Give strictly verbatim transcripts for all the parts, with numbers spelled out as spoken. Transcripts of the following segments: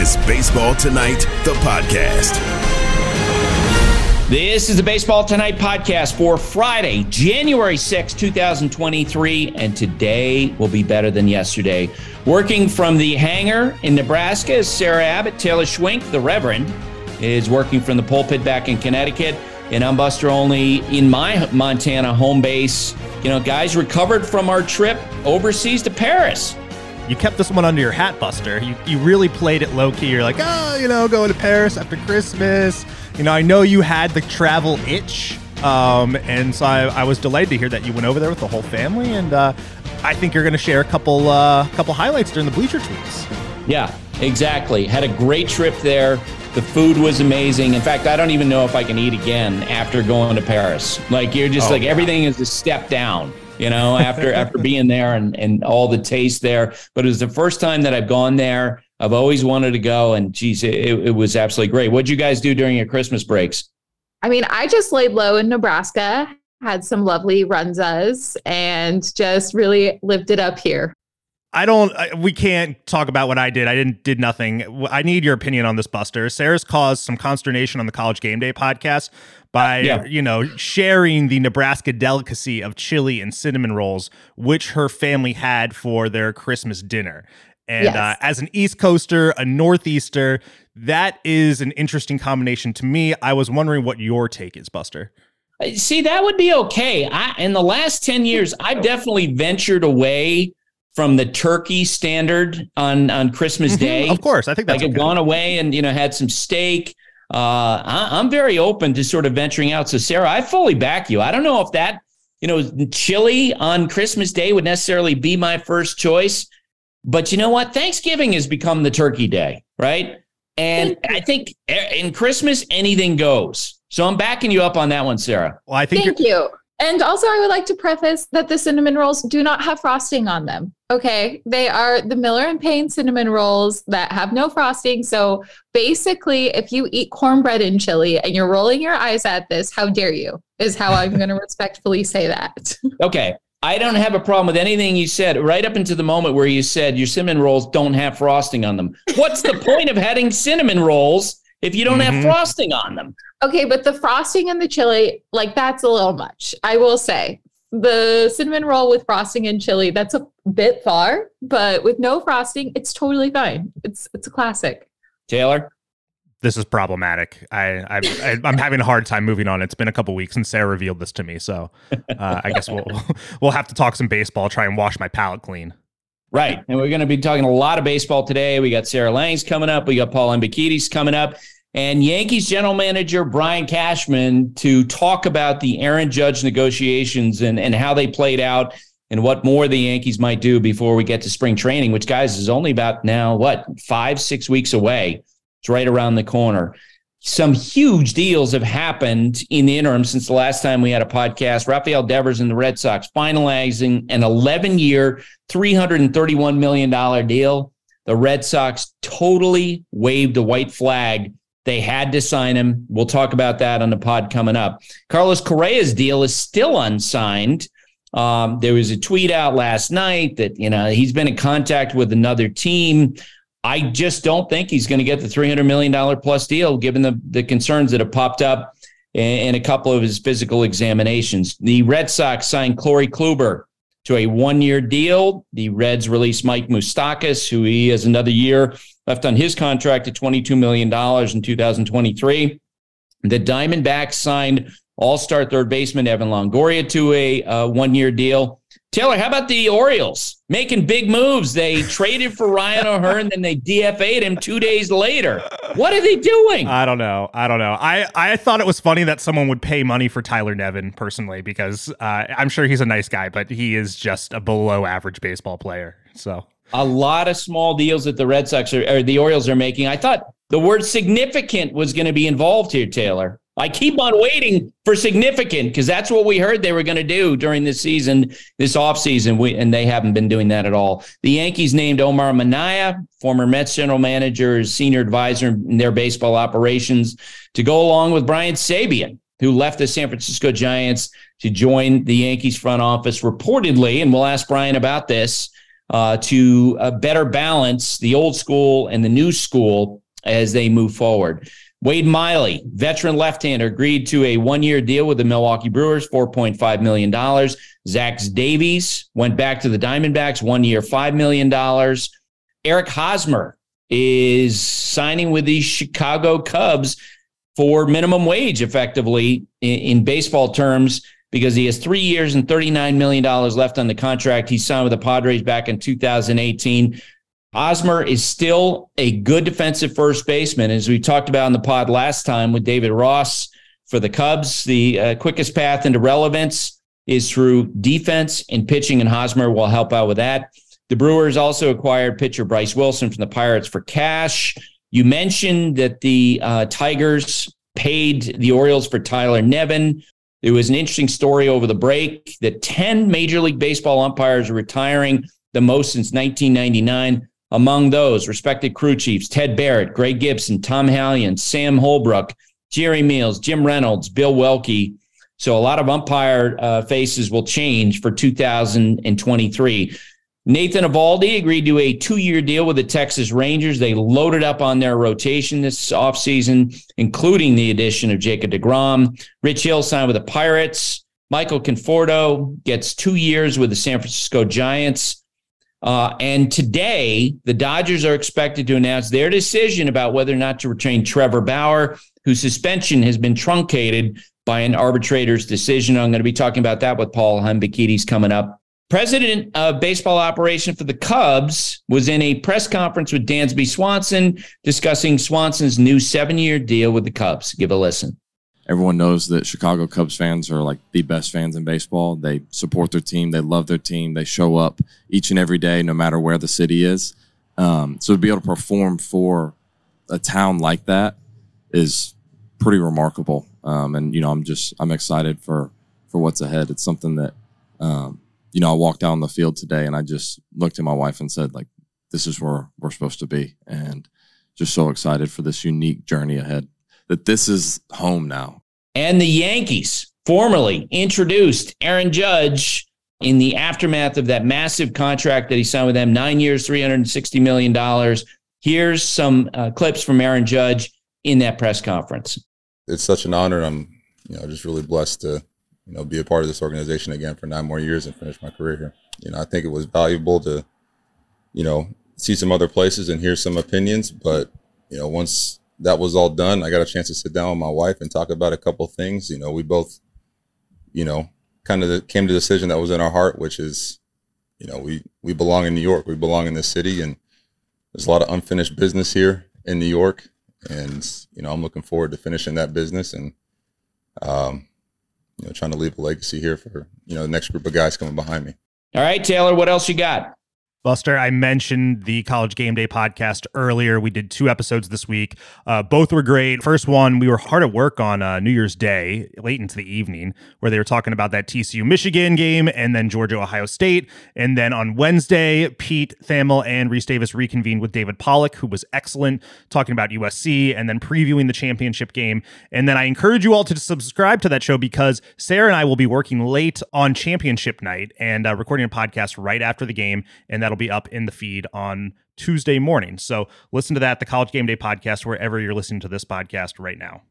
is Baseball Tonight, the podcast. This is the Baseball Tonight podcast for Friday, January sixth, twenty twenty-three, and today will be better than yesterday. Working from the hangar in Nebraska is Sarah Abbott. Taylor Schwenk, the Reverend, is working from the pulpit back in Connecticut. And I'm Buster Olney in my Montana home base. You know, guys recovered from our trip overseas to Paris. You kept this one under your hat, Buster. You you really played it low-key. You're like, oh, you know, going to Paris after Christmas. You know, I know you had the travel itch, um, and so I, I was delighted to hear that you went over there with the whole family, and uh, I think you're going to share a couple uh, couple highlights during the Bleacher Tweets. Yeah, exactly. Had a great trip there. The food was amazing. In fact, I don't even know if I can eat again after going to Paris. Like, you're just oh, like, God. Everything is a step down, you know, after after being there and, and all the taste there. But it was the first time that I've gone there. I've always wanted to go, and geez, it, it was absolutely great. What'd you guys do during your Christmas breaks? I mean, I just laid low in Nebraska, had some lovely runzas, and just really lived it up here. I don't, I, we can't talk about what I did. I didn't, did nothing. I need your opinion on this, Buster. Sarah's caused some consternation on the College Game Day podcast by, yeah. you know, sharing the Nebraska delicacy of chili and cinnamon rolls, which her family had for their Christmas dinner. And yes. uh, as an East Coaster, a Northeaster, that is an interesting combination to me. I was wondering what your take is, Buster. See, that would be okay. I, in the last ten years, I've definitely ventured away from the turkey standard on, on Christmas mm-hmm. Day. Of course. I think that's like okay. I've gone away and, you know, had some steak. Uh, I, I'm very open to sort of venturing out. So, Sarah, I fully back you. I don't know if that, you know, chili on Christmas Day would necessarily be my first choice. But you know what? Thanksgiving has become the turkey day, right? And I think in Christmas, anything goes. So I'm backing you up on that one, Sarah. Well, I think Thank you. And also, I would like to preface that the cinnamon rolls do not have frosting on them. Okay. They are the Miller and Payne cinnamon rolls that have no frosting. So basically, if you eat cornbread and chili and you're rolling your eyes at this, how dare you, is how I'm going to respectfully say that. Okay. I don't have a problem with anything you said right up until the moment where you said your cinnamon rolls don't have frosting on them. What's the point of having cinnamon rolls if you don't mm-hmm. have frosting on them? Okay, but the frosting and the chili, like, that's a little much. I will say the cinnamon roll with frosting and chili, that's a bit far, but with no frosting, it's totally fine. It's it's a classic. Taylor? This is problematic. I, I, I'm having a hard time moving on. It's been a couple weeks since Sarah revealed this to me, so uh, I guess we'll we'll have to talk some baseball, try and wash my palate clean. Right, and we're going to be talking a lot of baseball today. We got Sarah Langs coming up. We got Paul Embikides coming up. And Yankees general manager Brian Cashman to talk about the Aaron Judge negotiations and, and how they played out and what more the Yankees might do before we get to spring training, which, guys, is only about now, what, five, six weeks away. It's right around the corner. Some huge deals have happened in the interim since the last time we had a podcast. Rafael Devers and the Red Sox finalizing an eleven-year, three hundred thirty-one million dollars deal. The Red Sox totally waved a white flag. They had to sign him. We'll talk about that on the pod coming up. Carlos Correa's deal is still unsigned. Um, there was a tweet out last night that, you know, he's been in contact with another team. I just don't think he's going to get the three hundred million dollars plus deal, given the, the concerns that have popped up in, in a couple of his physical examinations. The Red Sox signed Corey Kluber to a one-year deal. The Reds released Mike Moustakas, who he has another year left on his contract at twenty-two million dollars in two thousand twenty-three. The Diamondbacks signed all-star third baseman Evan Longoria to a uh, one-year deal. Taylor, how about the Orioles making big moves? They traded for Ryan O'Hearn, then they D F A'd him two days later. What are they doing? I don't know. I don't know. I, I thought it was funny that someone would pay money for Tyler Nevin, personally, because uh, I'm sure he's a nice guy, but he is just a below-average baseball player. So a lot of small deals that the Red Sox are, or the Orioles are making. I thought the word significant was going to be involved here, Taylor. I keep on waiting for significant because that's what we heard they were going to do during this season, this offseason, we, and they haven't been doing that at all. The Yankees named Omar Minaya, former Mets general manager, senior advisor in their baseball operations, to go along with Brian Sabean, who left the San Francisco Giants to join the Yankees front office reportedly, and we'll ask Brian about this, uh, to uh, better balance the old school and the new school as they move forward. Wade Miley, veteran left-hander, agreed to a one-year deal with the Milwaukee Brewers, four point five million dollars. Zach Davies went back to the Diamondbacks, one year, five million dollars. Eric Hosmer is signing with the Chicago Cubs for minimum wage, effectively, in, in baseball terms, because he has three years and thirty-nine million dollars left on the contract. He signed with the Padres back in two thousand eighteen. Hosmer is still a good defensive first baseman. As we talked about in the pod last time with David Ross for the Cubs, the uh, quickest path into relevance is through defense and pitching, and Hosmer will help out with that. The Brewers also acquired pitcher Bryce Wilson from the Pirates for cash. You mentioned that the uh, Tigers paid the Orioles for Tyler Nevin. There was an interesting story over the break that ten Major League Baseball umpires are retiring, the most since nineteen ninety-nine. Among those, respected crew chiefs, Ted Barrett, Greg Gibson, Tom Hallion, Sam Holbrook, Jerry Meals, Jim Reynolds, Bill Welke. So a lot of umpire uh, faces will change for two thousand twenty-three. Nathan Eovaldi agreed to a two-year deal with the Texas Rangers. They loaded up on their rotation this offseason, including the addition of Jacob deGrom. Rich Hill signed with the Pirates. Michael Conforto gets two years with the San Francisco Giants. Uh, and today, the Dodgers are expected to announce their decision about whether or not to retain Trevor Bauer, whose suspension has been truncated by an arbitrator's decision. I'm going to be talking about that with Paul Hembekides coming up. President of baseball operation for the Cubs was in a press conference with Dansby Swanson discussing Swanson's new seven-year deal with the Cubs. Give a listen. Everyone knows that Chicago Cubs fans are like the best fans in baseball. They support their team. They love their team. They show up each and every day, no matter where the city is. Um, so to be able to perform for a town like that is pretty remarkable. Um, and, you know, I'm just, I'm excited for, for what's ahead. It's something that, um, you know, I walked down the field today and I just looked at my wife and said, like, this is where we're supposed to be. And just so excited for this unique journey ahead, that this is home now. And the Yankees formally introduced Aaron Judge in the aftermath of that massive contract that he signed with them, nine years, three hundred sixty million dollars. Here's some uh, clips from Aaron Judge in that press conference. It's such an honor. I'm, you know, just really blessed to, you know, be a part of this organization again for nine more years and finish my career here. You know, I think it was valuable to, you know, see some other places and hear some opinions, but, you know, once that was all done, I got a chance to sit down with my wife and talk about a couple of things. You know, we both, you know, kind of came to the decision that was in our heart, which is, you know, we, we belong in New York. We belong in this city, and there's a lot of unfinished business here in New York. And, you know, I'm looking forward to finishing that business and, um, you know, trying to leave a legacy here for, you know, the next group of guys coming behind me. All right, Taylor, what else you got? Buster, I mentioned the College Game Day podcast earlier. We did two episodes this week. Uh, both were great. First one, we were hard at work on uh, New Year's Day, late into the evening, where they were talking about that T C U-Michigan game and then Georgia-Ohio State. And then on Wednesday, Pete Thamel and Reese Davis reconvened with David Pollack, who was excellent, talking about U S C and then previewing the championship game. And then I encourage you all to subscribe to that show because Sarah and I will be working late on championship night and uh, recording a podcast right after the game. And that'll be up in the feed on Tuesday morning. So listen to that, the College Game Day podcast, wherever you're listening to this podcast right now.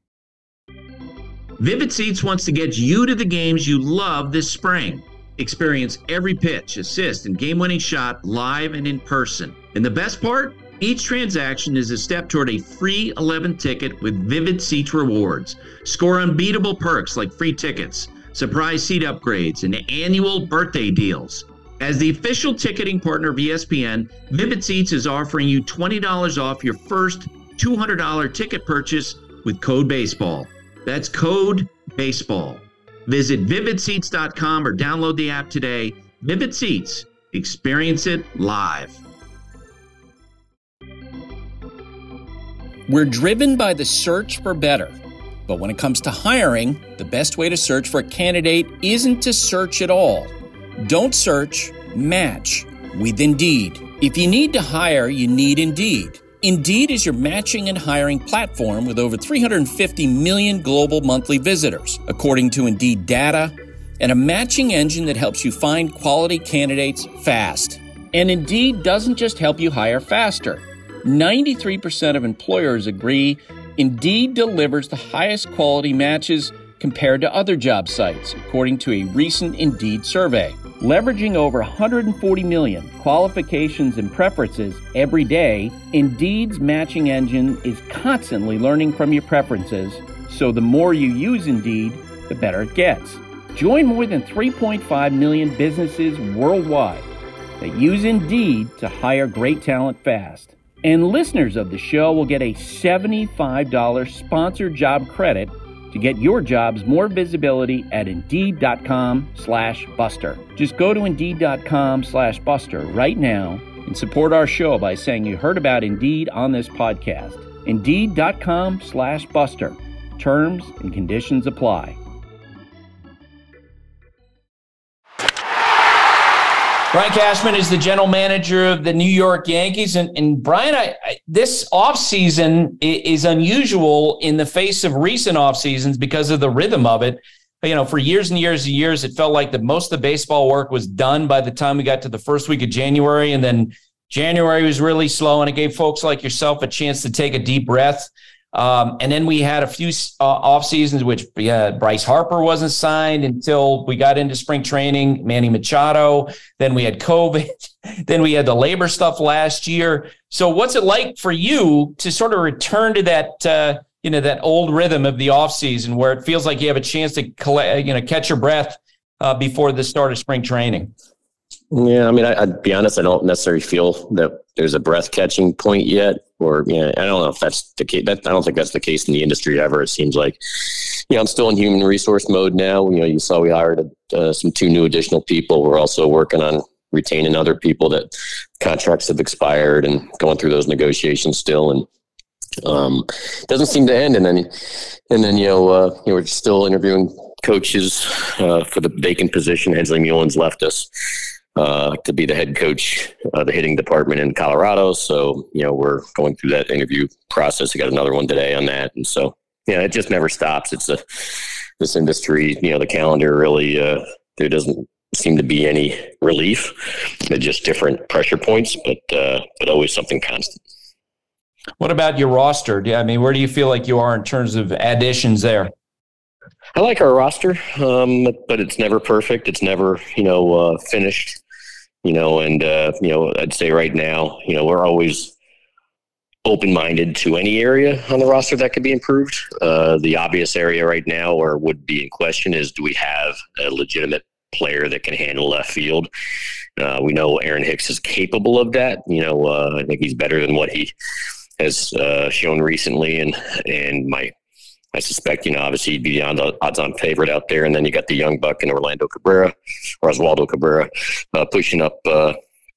Vivid Seats wants to get you to the games you love this spring. Experience every pitch, assist, and game-winning shot live and in person. And the best part? Each transaction is a step toward a free eleventh ticket with Vivid Seats rewards. Score unbeatable perks like free tickets, surprise seat upgrades, and annual birthday deals. As the official ticketing partner of E S P N, Vivid Seats is offering you twenty dollars off your first two hundred dollars ticket purchase with code BASEBALL. That's code BASEBALL. Visit vivid seats dot com or download the app today. Vivid Seats. Experience it live. We're driven by the search for better. But when it comes to hiring, the best way to search for a candidate isn't to search at all. Don't search, match with Indeed. If you need to hire, you need Indeed. Indeed is your matching and hiring platform with over three hundred fifty million global monthly visitors, according to Indeed data, and a matching engine that helps you find quality candidates fast. And Indeed doesn't just help you hire faster. ninety-three percent of employers agree Indeed delivers the highest quality matches compared to other job sites, according to a recent Indeed survey. Leveraging over one hundred forty million qualifications and preferences every day, Indeed's matching engine is constantly learning from your preferences, so the more you use Indeed, the better it gets. Join more than three point five million businesses worldwide that use Indeed to hire great talent fast. And listeners of the show will get a seventy-five dollars sponsored job credit to get your jobs more visibility at Indeed.com slash Buster. Just go to Indeed.com slash Buster right now and support our show by saying you heard about Indeed on this podcast. Indeed.com slash Buster. Terms and conditions apply. Brian Cashman is the general manager of the New York Yankees. And, and Brian, I, I, this offseason is unusual in the face of recent off seasons because of the rhythm of it. You know, for years and years and years, it felt like the most of the baseball work was done by the time we got to the first week of January. And then January was really slow, and it gave folks like yourself a chance to take a deep breath. Um, and then we had a few uh, off seasons, which yeah, Bryce Harper wasn't signed until we got into spring training, Manny Machado. Then we had COVID. Then we had the labor stuff last year. So what's it like for you to sort of return to that, uh, you know, that old rhythm of the off season where it feels like you have a chance to collect, you know, catch your breath uh, before the start of spring training? Yeah, I mean, I, I'd be honest, I don't necessarily feel that there's a breath catching point yet, or you know, I don't know if that's the case. That, I don't think that's the case in the industry ever. It seems like, you know, I'm still in human resource mode now. You know, you saw we hired uh, some two new additional people. We're also working on retaining other people that contracts have expired and going through those negotiations still, and um, it doesn't seem to end. And then, and then you know, uh, you know, we're still interviewing coaches uh, for the vacant position. Hensley Mullins left us. Uh, to be the head coach of the hitting department in Colorado. So, you know, we're going through that interview process. I got another one today on that. And so, yeah, it just never stops. It's a, this industry, you know, the calendar really, uh, there doesn't seem to be any relief. They're just different pressure points, but, uh, but always something constant. What about your roster? Yeah, I mean, where do you feel like you are in terms of additions there? I like our roster, um, but it's never perfect. It's never, you know, uh, finished. You know, and, uh, you know, I'd say right now, you know, we're always open-minded to any area on the roster that could be improved. Uh, the obvious area right now or would be in question is, do we have a legitimate player that can handle left field? Uh, we know Aaron Hicks is capable of that. You know, uh, I think he's better than what he has uh, shown recently. And, and my, I suspect, you know, obviously he'd be the odds-on favorite out there. And then you got the young buck in Orlando Cabrera, or Oswaldo Cabrera, uh, pushing up. Uh,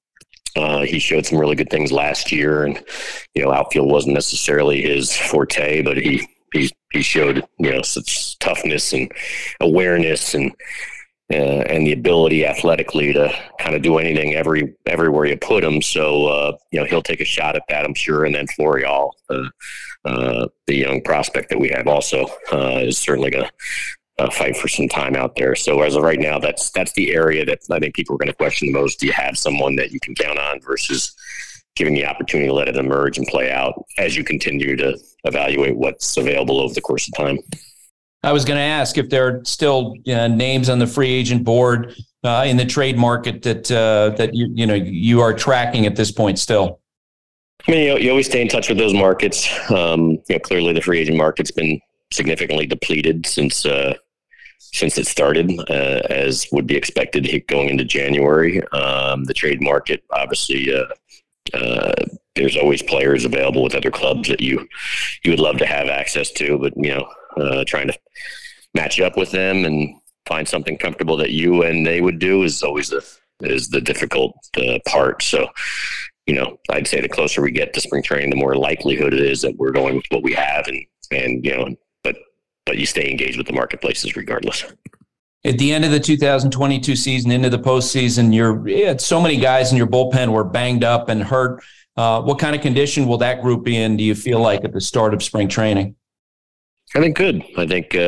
uh, he showed some really good things last year. And, you know, outfield wasn't necessarily his forte, but he he, he showed, you know, such toughness and awareness and uh, and the ability athletically to kind of do anything every everywhere you put him. So, uh, you know, he'll take a shot at that, I'm sure. And then Florial, uh, Uh, the young prospect that we have also uh, is certainly going to uh, fight for some time out there. So as of right now, that's that's the area that I think people are going to question the most. Do you have someone that you can count on versus giving the opportunity to let it emerge and play out as you continue to evaluate what's available over the course of time? I was going to ask if there are still uh, names on the free agent board uh, in the trade market that uh, that you you know you are tracking at this point still. I mean, you, you always stay in touch with those markets. Um, you know, clearly the free agent market's been significantly depleted since uh, since it started, uh, as would be expected going into January. Um, the trade market, obviously, uh, uh, there's always players available with other clubs that you you would love to have access to, but you know, uh, trying to match up with them and find something comfortable that you and they would do is always the is the difficult uh, part. So. You know, I'd say the closer we get to spring training, the more likelihood it is that we're going with what we have, and and you know, but but you stay engaged with the marketplaces regardless. At the end of the two thousand twenty-two season, into the postseason, you're you had so many guys in your bullpen were banged up and hurt. Uh, what kind of condition will that group be in? Do you feel like at the start of spring training? I think good. I think uh,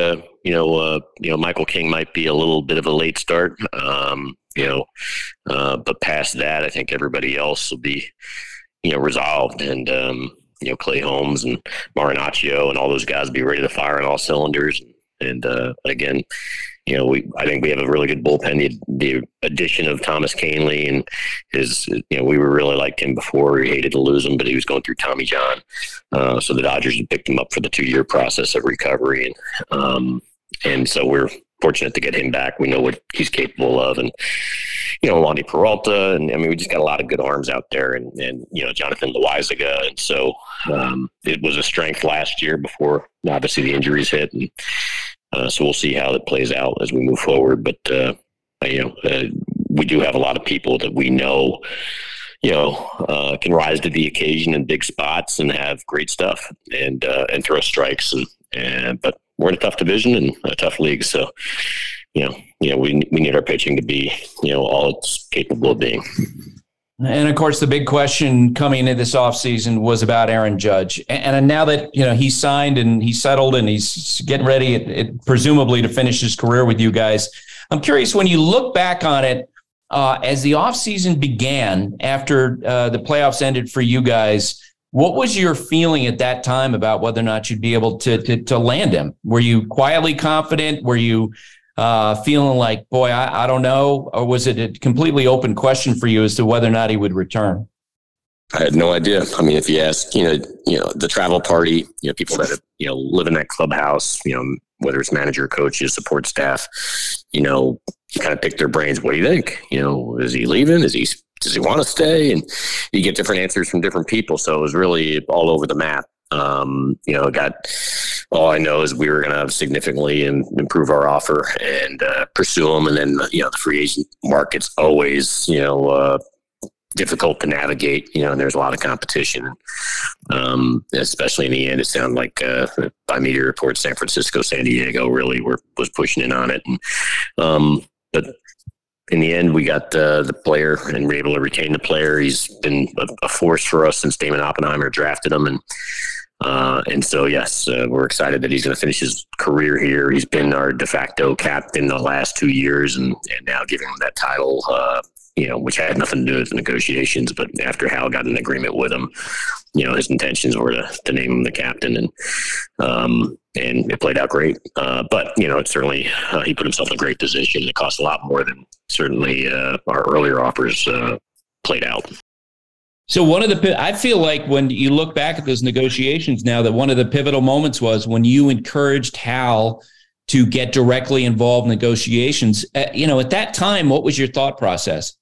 you know, uh, you know, Michael King might be a little bit of a late start, um, you know, uh, but past that, I think everybody else will be, you know, resolved. And, um, you know, Clay Holmes and Marinaccio and all those guys will be ready to fire on all cylinders. And uh, again, you know, we I think we have a really good bullpen. The, the addition of Thomas Canley and his, you know, we were really liked him before. We hated to lose him, but he was going through Tommy John. Uh, so the Dodgers picked him up for the two-year process of recovery. And, um, and so we're fortunate to get him back. We know what he's capable of. And, you know, Wandy Peralta. And I mean, we just got a lot of good arms out there. And, and you know, Jonathan Loaizaga. And so um, it was a strength last year before, obviously, the injuries hit. And uh, so we'll see how it plays out as we move forward. But, uh, you know, uh, we do have a lot of people that we know, you know, uh, can rise to the occasion in big spots and have great stuff and uh, and throw strikes. And, and but we're in a tough division and a tough league. So, you know, you know, we we need our pitching to be, you know, all it's capable of being. And of course, the big question coming into this offseason was about Aaron Judge. And now that, you know, he's signed and he's settled and he's getting ready, it, it, presumably, to finish his career with you guys, I'm curious, when you look back on it, uh, as the offseason began after uh, the playoffs ended for you guys, what was your feeling at that time about whether or not you'd be able to to, to land him? Were you quietly confident? Were you uh, feeling like, boy, I, I don't know? Or was it a completely open question for you as to whether or not he would return? I had no idea. I mean, if you ask, you know, you know, the travel party, you know, people that have, you know, live in that clubhouse, you know, whether it's manager, coaches, support staff, you know, you kind of pick their brains. What do you think? You know, is he leaving? Is he, does he want to stay? And you get different answers from different people. So it was really all over the map. Um, you know, got, all I know is we were going to significantly in, improve our offer and uh, pursue them. And then, you know, the free agent market's always, you know, uh, difficult to navigate, you know, and there's a lot of competition. Um, especially in the end, it sounded like uh, by media reports, San Francisco, San Diego really were was pushing in on it. And, um, but in the end, we got uh, the player and we're able to retain the player. He's been a, a force for us since Damon Oppenheimer drafted him. And uh, and so, yes, uh, we're excited that he's going to finish his career here. He's been our de facto captain the last two years and, and now giving him that title, uh, you know, which had nothing to do with the negotiations. But after Hal got an agreement with him, you know, his intentions were to, to name him the captain, and um, and it played out great. Uh, but, you know, it certainly, uh, he put himself in a great position. It cost a lot more than certainly uh, our earlier offers uh, played out. So one of the, I feel like when you look back at those negotiations now, that one of the pivotal moments was when you encouraged Hal to get directly involved in negotiations. Uh, you know, at that time, what was your thought process?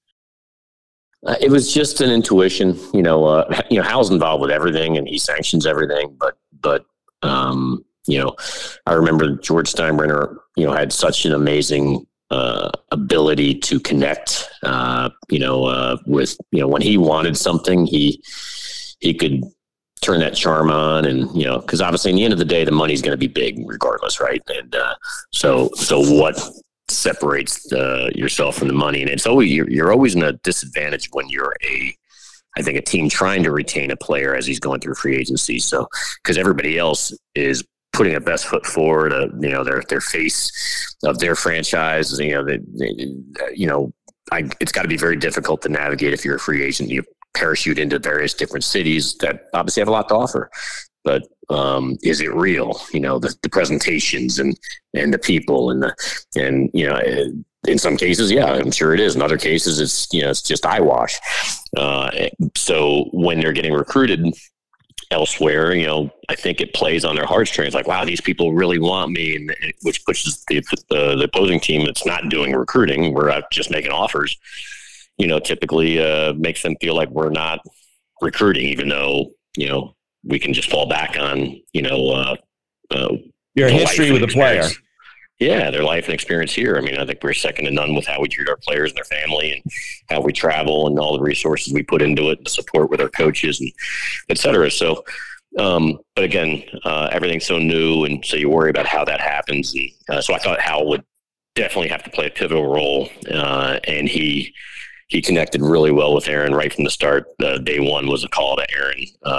Uh, it was just an intuition, you know, uh, you know, Hal's involved with everything and he sanctions everything, but, but, um, you know, I remember George Steinbrenner, you know, had such an amazing, uh, ability to connect, uh, you know, uh, with, you know, when he wanted something, he, he could turn that charm on. And, you know, cause obviously in the end of the day, the money's going to be big regardless. Right. And, uh, so, so what separates uh, yourself from the money? And it's always, you're, you're always in a disadvantage when you're a, I think a team trying to retain a player as he's going through free agency. So, cause everybody else is putting their best foot forward, uh, you know, their, their face of their franchise, you know, they, they, you know, I, it's got to be very difficult to navigate if you're a free agent. You parachute into various different cities that obviously have a lot to offer, but um, is it real? You know, the, the presentations and, and the people and the, and, you know, in some cases, yeah, I'm sure it is. In other cases, it's, you know, it's just eyewash. Uh, so when they're getting recruited elsewhere, you know, I think it plays on their heartstrings. Like, wow, these people really want me, and which pushes the, the, the opposing team that's not doing recruiting, we're out just making offers, you know, typically uh, makes them feel like we're not recruiting, even though, you know, we can just fall back on, you know, uh, uh, your history with a player. Yeah, their life and experience here. I mean, I think we're second to none with how we treat our players and their family and how we travel and all the resources we put into it, the support with our coaches and et cetera. So, um, but again, uh, everything's so new. And so you worry about how that happens. And uh, so I thought Hal would definitely have to play a pivotal role. Uh, and he, He connected really well with Aaron right from the start. Uh, day one was a call to Aaron. Uh,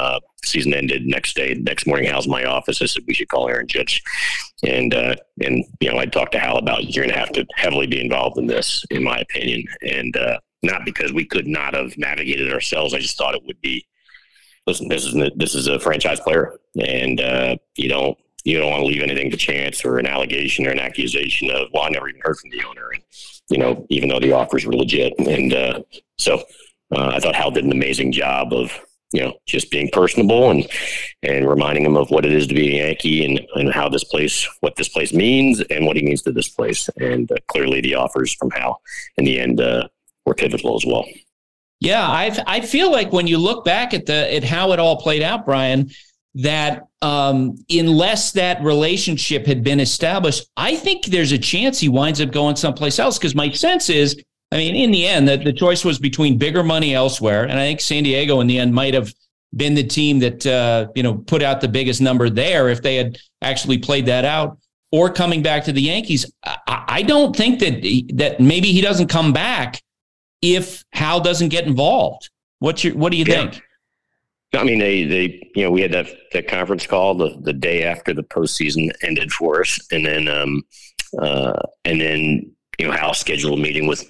season ended, next day, next morning, Hal's in my office. I said, we should call Aaron Judge. And, uh, and, you know, I talked to Hal about, you're going to have to heavily be involved in this, in my opinion. And, uh, not because we could not have navigated it ourselves. I just thought it would be, listen, this is, this is a franchise player, and, uh, you don't, you don't want to leave anything to chance or an allegation or an accusation of, well, I never even heard from the owner. And, you know, even though the offers were legit. And, uh, so, uh, I thought Hal did an amazing job of, you know, just being personable and, and reminding him of what it is to be a Yankee, and, and how this place, what this place means and what he means to this place. And uh, clearly the offers from Hal in the end uh, were pivotal as well. Yeah, I I feel like when you look back at the at how it all played out, Brian, that um, unless that relationship had been established, I think there's a chance he winds up going someplace else. Because my sense is, I mean, in the end, the, the choice was between bigger money elsewhere, and I think San Diego in the end might have been the team that uh, you know put out the biggest number there if they had actually played that out, or coming back to the Yankees. I, I don't think that he, that maybe he doesn't come back if Hal doesn't get involved. What's your, what do you yeah. think? I mean, they, they, you know, we had that, that conference call the, the day after the postseason ended for us. And then, um, uh, and then, you know, Hal scheduled a meeting with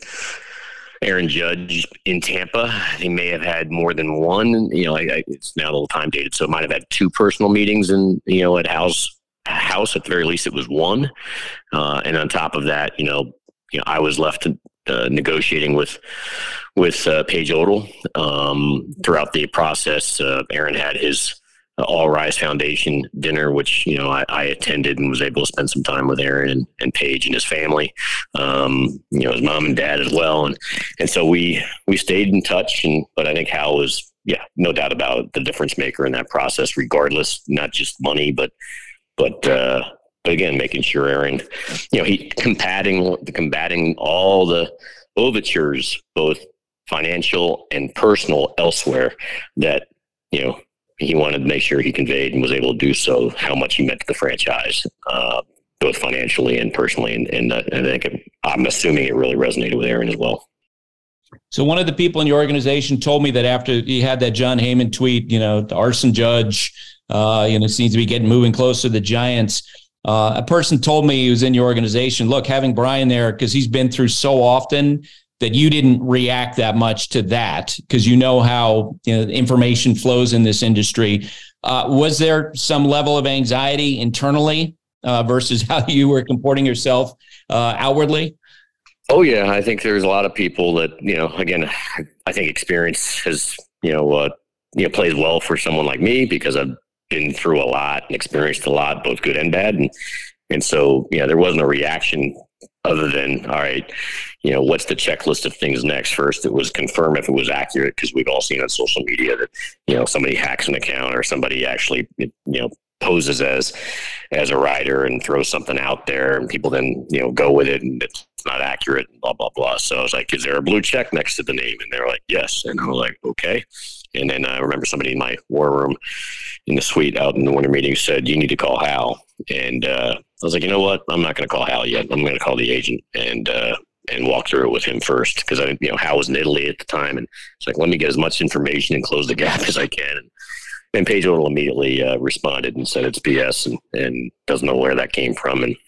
Aaron Judge in Tampa. He may have had more than one, you know, I, I, it's now a little time dated. So it might've had two personal meetings, and, you know, at Hal's house, at the very least it was one. Uh, and on top of that, you know, you know, I was left to, Uh, negotiating with with uh, Paige Odell um, throughout the process. Uh, Aaron had his uh, All Rise Foundation dinner, which you know I, I attended and was able to spend some time with Aaron and, and Paige and his family, um, you know, his mom and dad as well, and and so we we stayed in touch. And but I think Hal was, yeah, no doubt about it, the difference maker in that process, regardless, not just money, but but. Uh, But again, making sure Aaron, you know, he combating combating all the overtures, both financial and personal elsewhere, that, you know, he wanted to make sure he conveyed and was able to do so, how much he meant to the franchise, uh, both financially and personally. And, and, uh, and I think it, I'm assuming it really resonated with Aaron as well. So one of the people in your organization told me that after he had that John Heyman tweet, you know, the arson judge, uh, you know, seems to be getting moving closer to the Giants. Uh, a person told me he was in your organization, look, having Brian there, because he's been through so often, that you didn't react that much to that because you know how, you know, information flows in this industry. Uh, was there some level of anxiety internally uh, versus how you were comporting yourself uh, outwardly? Oh, yeah. I think there's a lot of people that, you know, again, I think experience has, you know, uh, you know, plays well for someone like me because I've been through a lot and experienced a lot, both good and bad. And, and so, yeah, there wasn't a reaction other than, all right, you know, what's the checklist of things next? First, it was confirm if it was accurate, because we've all seen on social media that, you know, somebody hacks an account or somebody actually, you know, poses as, as a writer and throws something out there, and people then, you know, go with it and it's not accurate and blah, blah, blah. So I was like, is there a blue check next to the name? And they're like, yes. And I was like, okay. And then I remember somebody in my war room in the suite out in the winter meeting said, you need to call Hal. And uh, I was like, you know what? I'm not going to call Hal yet. I'm going to call the agent and uh, and walk through it with him first, because I, you know, Hal was in Italy at the time, and it's like, let me get as much information and close the gap as I can. And, and Paige Odell immediately uh, responded and said it's B S and, and doesn't know where that came from. And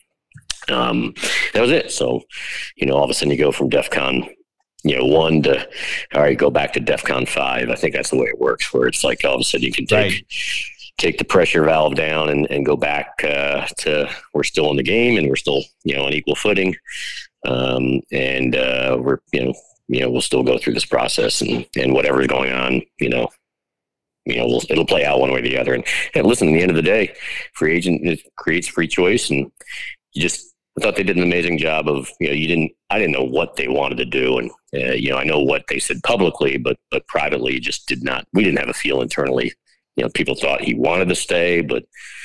um, that was it. So, you know, all of a sudden you go from DEFCON, you know, one to, all right, go back to DEFCON five. I think that's the way it works, where it's like all of a sudden you can take, right. take the pressure valve down and, and go back uh, to, we're still in the game and we're still, you know, on equal footing. Um, and uh, we're, you know, you know, we'll still go through this process, and, and whatever's going on, you know, you know, we'll, it'll play out one way or the other. And, and listen, at the end of the day, free agent, it creates free choice. And you just, I thought they did an amazing job of, you know, you didn't, I didn't know what they wanted to do. And, uh, you know, I know what they said publicly, but, but privately just did not, we didn't have a feel internally. You know, people thought he wanted to stay, but,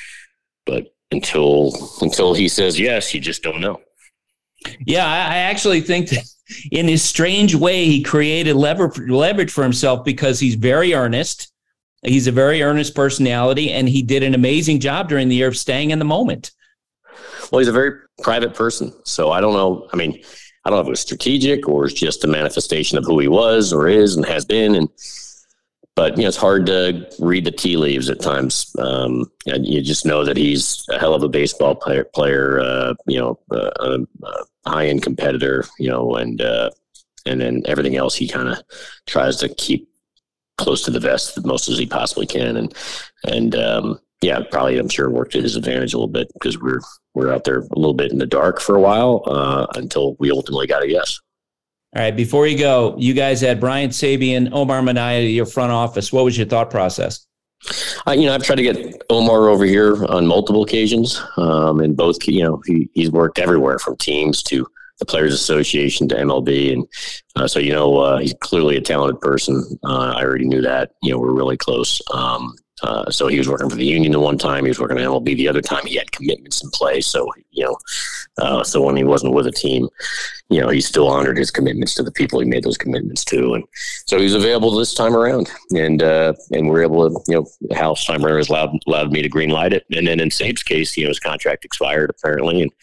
but until, until he says yes, you just don't know. Yeah, I actually think that in his strange way, he created lever, leverage for himself because he's very earnest. He's a very earnest personality, and he did an amazing job during the year of staying in the moment. Well, he's a very private person. So I don't know. I mean, I don't know if it was strategic or it's just a manifestation of who he was or is and has been. And but you know, it's hard to read the tea leaves at times. Um, and you just know that he's a hell of a baseball player, player uh, you know, uh, a, a high-end competitor, you know, and uh, and then everything else he kind of tries to keep close to the vest as most as he possibly can. And and um, yeah, probably I'm sure worked at his advantage a little bit because we're we're out there a little bit in the dark for a while uh, until we ultimately got a yes. All right, before you go, you guys had Brian Sabean, Omar Minaya to your front office. What was your thought process? Uh, you know, I've tried to get Omar over here on multiple occasions, um, and both, you know, he, he's worked everywhere from teams to the Players Association to M L B. And uh, so, you know, uh, he's clearly a talented person. Uh, I already knew that. You know, we're really close. Um, uh, so he was working for the union the one time. He was working at M L B the other time. He had commitments in place. So, you know, uh, so when he wasn't with a team, you know, he still honored his commitments to the people he made those commitments to. And so he was available this time around. And uh, and we were able to, you know, House time has allowed, allowed me to green light it. And then in Sabe's case, you know, his contract expired apparently. And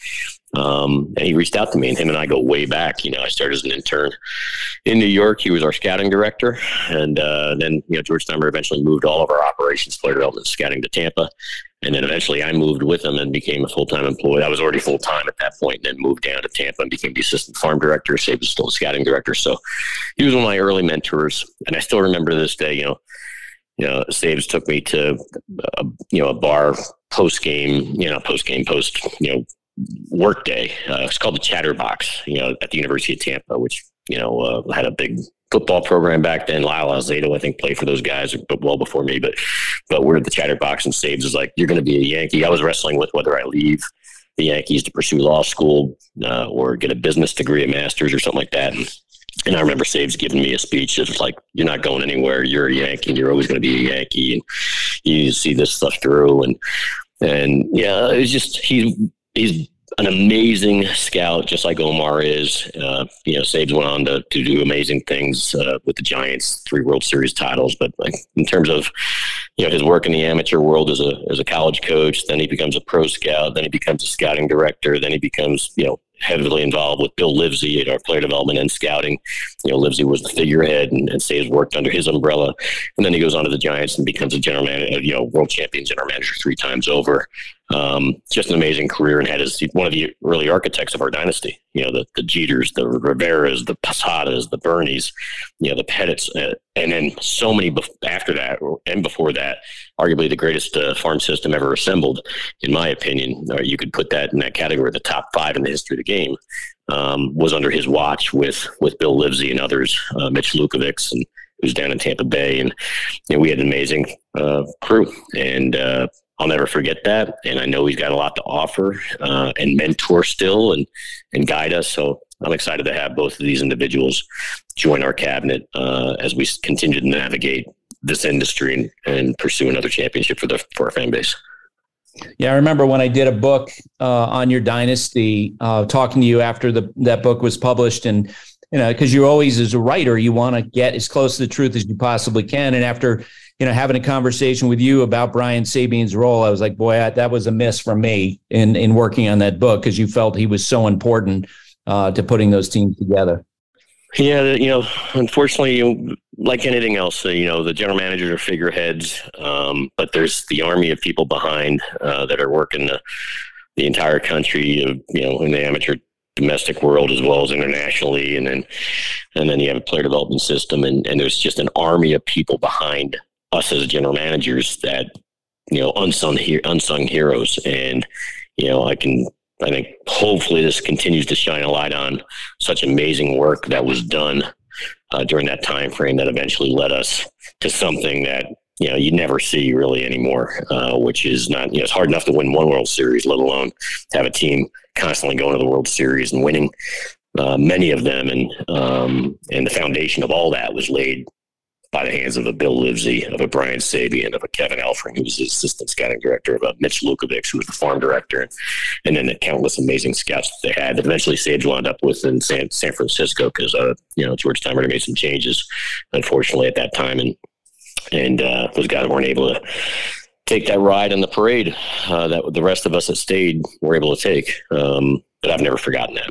Um, and he reached out to me, and him and I go way back. You know, I started as an intern in New York. He was our scouting director. And uh, then, you know, George Steinbrenner eventually moved all of our operations, player development, scouting to Tampa. And then eventually I moved with him and became a full-time employee. I was already full-time at that point, and then moved down to Tampa and became the assistant farm director. Sabe was still the scouting director. So he was one of my early mentors. And I still remember this day, you know, you know, Sabes took me to, a, you know, a bar post-game, you know, post-game, post, you know, work day. Uh, it's called the Chatterbox, you know, at the University of Tampa, which, you know, uh, had a big football program back then. Lyle Alzado, I think, played for those guys well before me, but but we're at the Chatterbox, and Sabes is like, you're going to be a Yankee. I was wrestling with whether I leave the Yankees to pursue law school uh, or get a business degree at Masters or something like that. And, and I remember Sabes giving me a speech. It was like, you're not going anywhere. You're a Yankee, and you're always going to be a Yankee, and you see this stuff through. And and yeah, it's just he's he's an amazing scout, just like Omar is. Uh, you know, Sabes went on to, to do amazing things uh, with the Giants, three World Series titles. But like, in terms of, you know, his work in the amateur world as a as a college coach, then he becomes a pro scout, then he becomes a scouting director, then he becomes, you know, heavily involved with Bill Livesey at our player development and scouting. You know, Livesey was the figurehead, and, and Sabes worked under his umbrella. And then he goes on to the Giants and becomes a general manager, you know, world champion general manager three times over. Um, just an amazing career, and had his one of the early architects of our dynasty. You know, the the Jeters, the Riveras, the Posadas, the Bernies, you know, the Pettits, uh, and then so many bef- after that and before that. Arguably the greatest uh, farm system ever assembled, in my opinion. Or you could put that in that category, the top five in the history of the game. Um, was under his watch with with Bill Livesey and others, uh, Mitch Lukovics, and who's down in Tampa Bay, and you know, we had an amazing uh, crew, and uh, I'll never forget that. And I know he's got a lot to offer uh, and mentor still and and guide us. So I'm excited to have both of these individuals join our cabinet uh, as we continue to navigate this industry and, and pursue another championship for the for our fan base. Yeah, I remember when I did a book uh, on your dynasty, uh, talking to you after the that book was published, and you know, because you always, as a writer, you want to get as close to the truth as you possibly can. And after, you know, having a conversation with you about Brian Sabean's role, I was like, boy, I, that was a miss from me in in working on that book, because you felt he was so important uh, to putting those teams together. Yeah, you know, unfortunately, you, like anything else, you know, the general managers are figureheads, um, but there's the army of people behind uh, that are working the, the entire country, of, you know, in the amateur domestic world as well as internationally. And then and then you have a player development system, and, and there's just an army of people behind us as general managers that, you know, unsung, he- unsung heroes. And, you know, I can... I think hopefully this continues to shine a light on such amazing work that was done uh, during that time frame that eventually led us to something that, you know, you never see really anymore, uh, which is not, you know, it's hard enough to win one World Series, let alone have a team constantly going to the World Series and winning uh, many of them. And, um, and the foundation of all that was laid by the hands of a Bill Livesey, of a Brian Sabean, of a Kevin Elfring, who was the assistant scouting director, of a Mitch Lukovics, who was the farm director, and, and then the countless amazing scouts that they had that eventually Sabes wound up with in San, San Francisco, because, uh, you know, George Steinbrenner made some changes, unfortunately, at that time, and and uh, those guys weren't able to take that ride in the parade uh, that the rest of us that stayed were able to take. Um, but I've never forgotten that.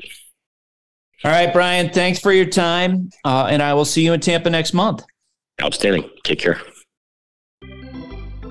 All right, Brian, thanks for your time, uh, and I will see you in Tampa next month. Outstanding. Take care.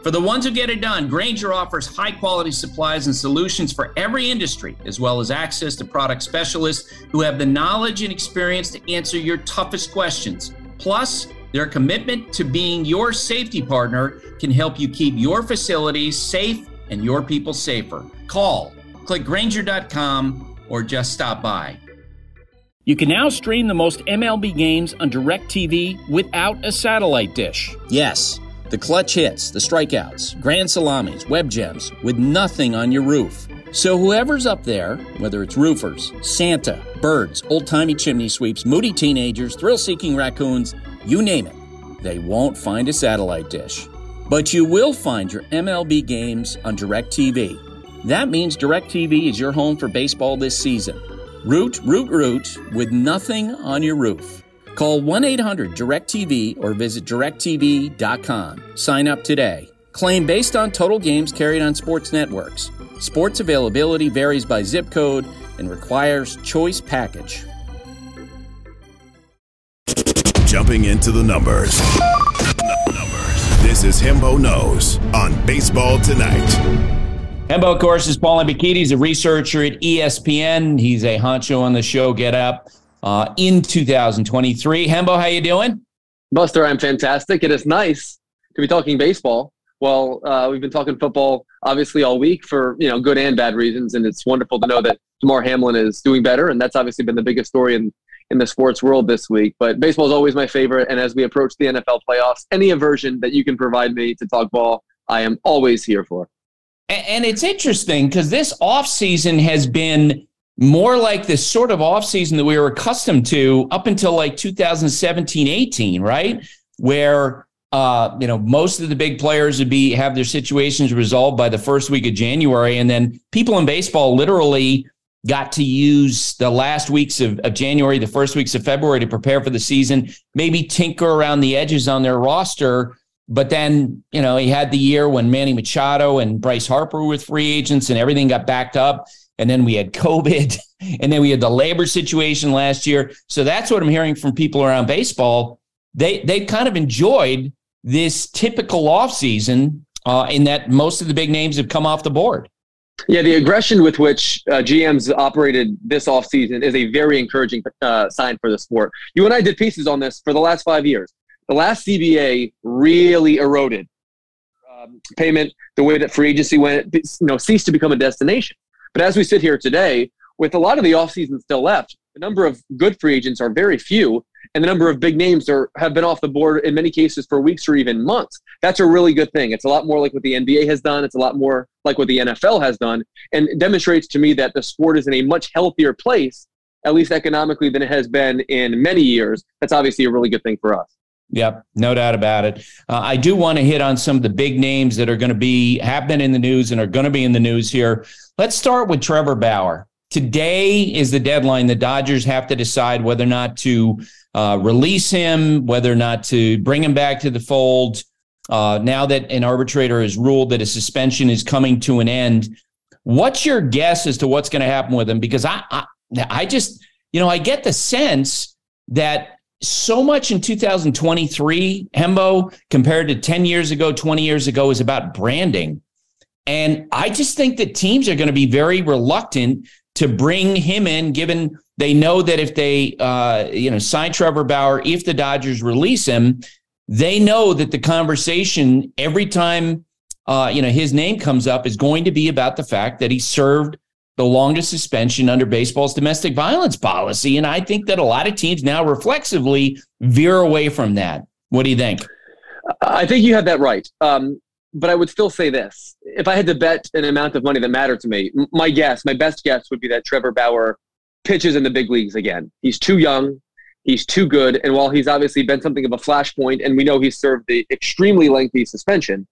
For the ones who get it done, Grainger offers high-quality supplies and solutions for every industry, as well as access to product specialists who have the knowledge and experience to answer your toughest questions. Plus, their commitment to being your safety partner can help you keep your facilities safe and your people safer. Call, click Grainger dot com, or just stop by. You can now stream the most M L B games on DirecTV without a satellite dish. Yes, the clutch hits, the strikeouts, grand salamis, web gems, with nothing on your roof. So whoever's up there, whether it's roofers, Santa, birds, old-timey chimney sweeps, moody teenagers, thrill-seeking raccoons, you name it, they won't find a satellite dish. But you will find your M L B games on DirecTV. That means DirecTV is your home for baseball this season. Root, root, root, with nothing on your roof. Call one eight hundred direct T V or visit direct T V dot com. Sign up today. Claim based on total games carried on sports networks. Sports availability varies by zip code and requires choice package. Jumping into the numbers. numbers. This is Hembo Knows on Baseball Tonight. Hembo, of course, is Paul Hembekides, a researcher at E S P N. He's a honcho on the show Get Up uh, in two thousand twenty-three. Hembo, how you doing? Buster, I'm fantastic. It is nice to be talking baseball. Well, uh, we've been talking football, obviously, all week for you know good and bad reasons, and it's wonderful to know that Damar Hamlin is doing better, and that's obviously been the biggest story in, in the sports world this week. But baseball is always my favorite, and as we approach the N F L playoffs, any aversion that you can provide me to talk ball, I am always here for. And it's interesting because this offseason has been more like this sort of offseason that we were accustomed to up until like two thousand seventeen eighteen, right? Where, uh, you know, most of the big players would be have their situations resolved by the first week of January. And then people in baseball literally got to use the last weeks of, of January, the first weeks of February to prepare for the season, maybe tinker around the edges on their roster. But then, you know, he had the year when Manny Machado and Bryce Harper were free agents and everything got backed up. And then we had COVID and then we had the labor situation last year. So that's what I'm hearing from people around baseball. They, they kind of enjoyed this typical offseason uh, in that most of the big names have come off the board. Yeah, the aggression with which uh, G Ms operated this offseason is a very encouraging uh, sign for the sport. You and I did pieces on this for the last five years. The last C B A really eroded um, payment, the way that free agency went, you know, ceased to become a destination. But as we sit here today, with a lot of the offseason still left, the number of good free agents are very few, and the number of big names are have been off the board in many cases for weeks or even months. That's a really good thing. It's a lot more like what the N B A has done. It's a lot more like what the N F L has done, and it demonstrates to me that the sport is in a much healthier place, at least economically, than it has been in many years. That's obviously a really good thing for us. Yep, no doubt about it. Uh, I do want to hit on some of the big names that are going to be, have been in the news and are going to be in the news here. Let's start with Trevor Bauer. Today is the deadline. The Dodgers have to decide whether or not to uh, release him, whether or not to bring him back to the fold. Uh, now that an arbitrator has ruled that a suspension is coming to an end, what's your guess as to what's going to happen with him? Because I, I, I just, you know, I get the sense that so much in two thousand twenty-three, Hembo, compared to ten years ago, twenty years ago, is about branding. And I just think that teams are going to be very reluctant to bring him in, given they know that if they, uh, you know, sign Trevor Bauer, if the Dodgers release him, they know that the conversation every time, uh, you know, his name comes up is going to be about the fact that he served the longest suspension under baseball's domestic violence policy. And I think that a lot of teams now reflexively veer away from that. What do you think? I think you have that right. Um, but I would still say this. If I had to bet an amount of money that mattered to me, my guess, my best guess would be that Trevor Bauer pitches in the big leagues again. He's too young. He's too good. And while he's obviously been something of a flashpoint, and we know he's served the extremely lengthy suspension,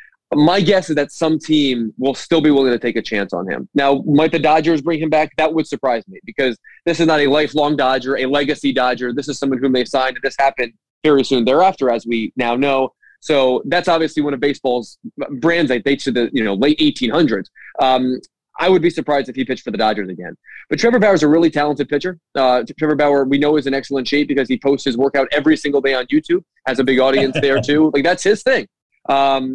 my guess is that some team will still be willing to take a chance on him. Now, might the Dodgers bring him back? That would surprise me, because this is not a lifelong Dodger, a legacy Dodger. This is someone whom they signed, and this happened very soon thereafter, as we now know. So that's obviously one of baseball's brands that dates to the you know late eighteen hundreds. Um, I would be surprised if he pitched for the Dodgers again. But Trevor Bauer is a really talented pitcher. Uh, Trevor Bauer, we know, is in excellent shape because he posts his workout every single day on YouTube, has a big audience there too. Like, that's his thing. Um,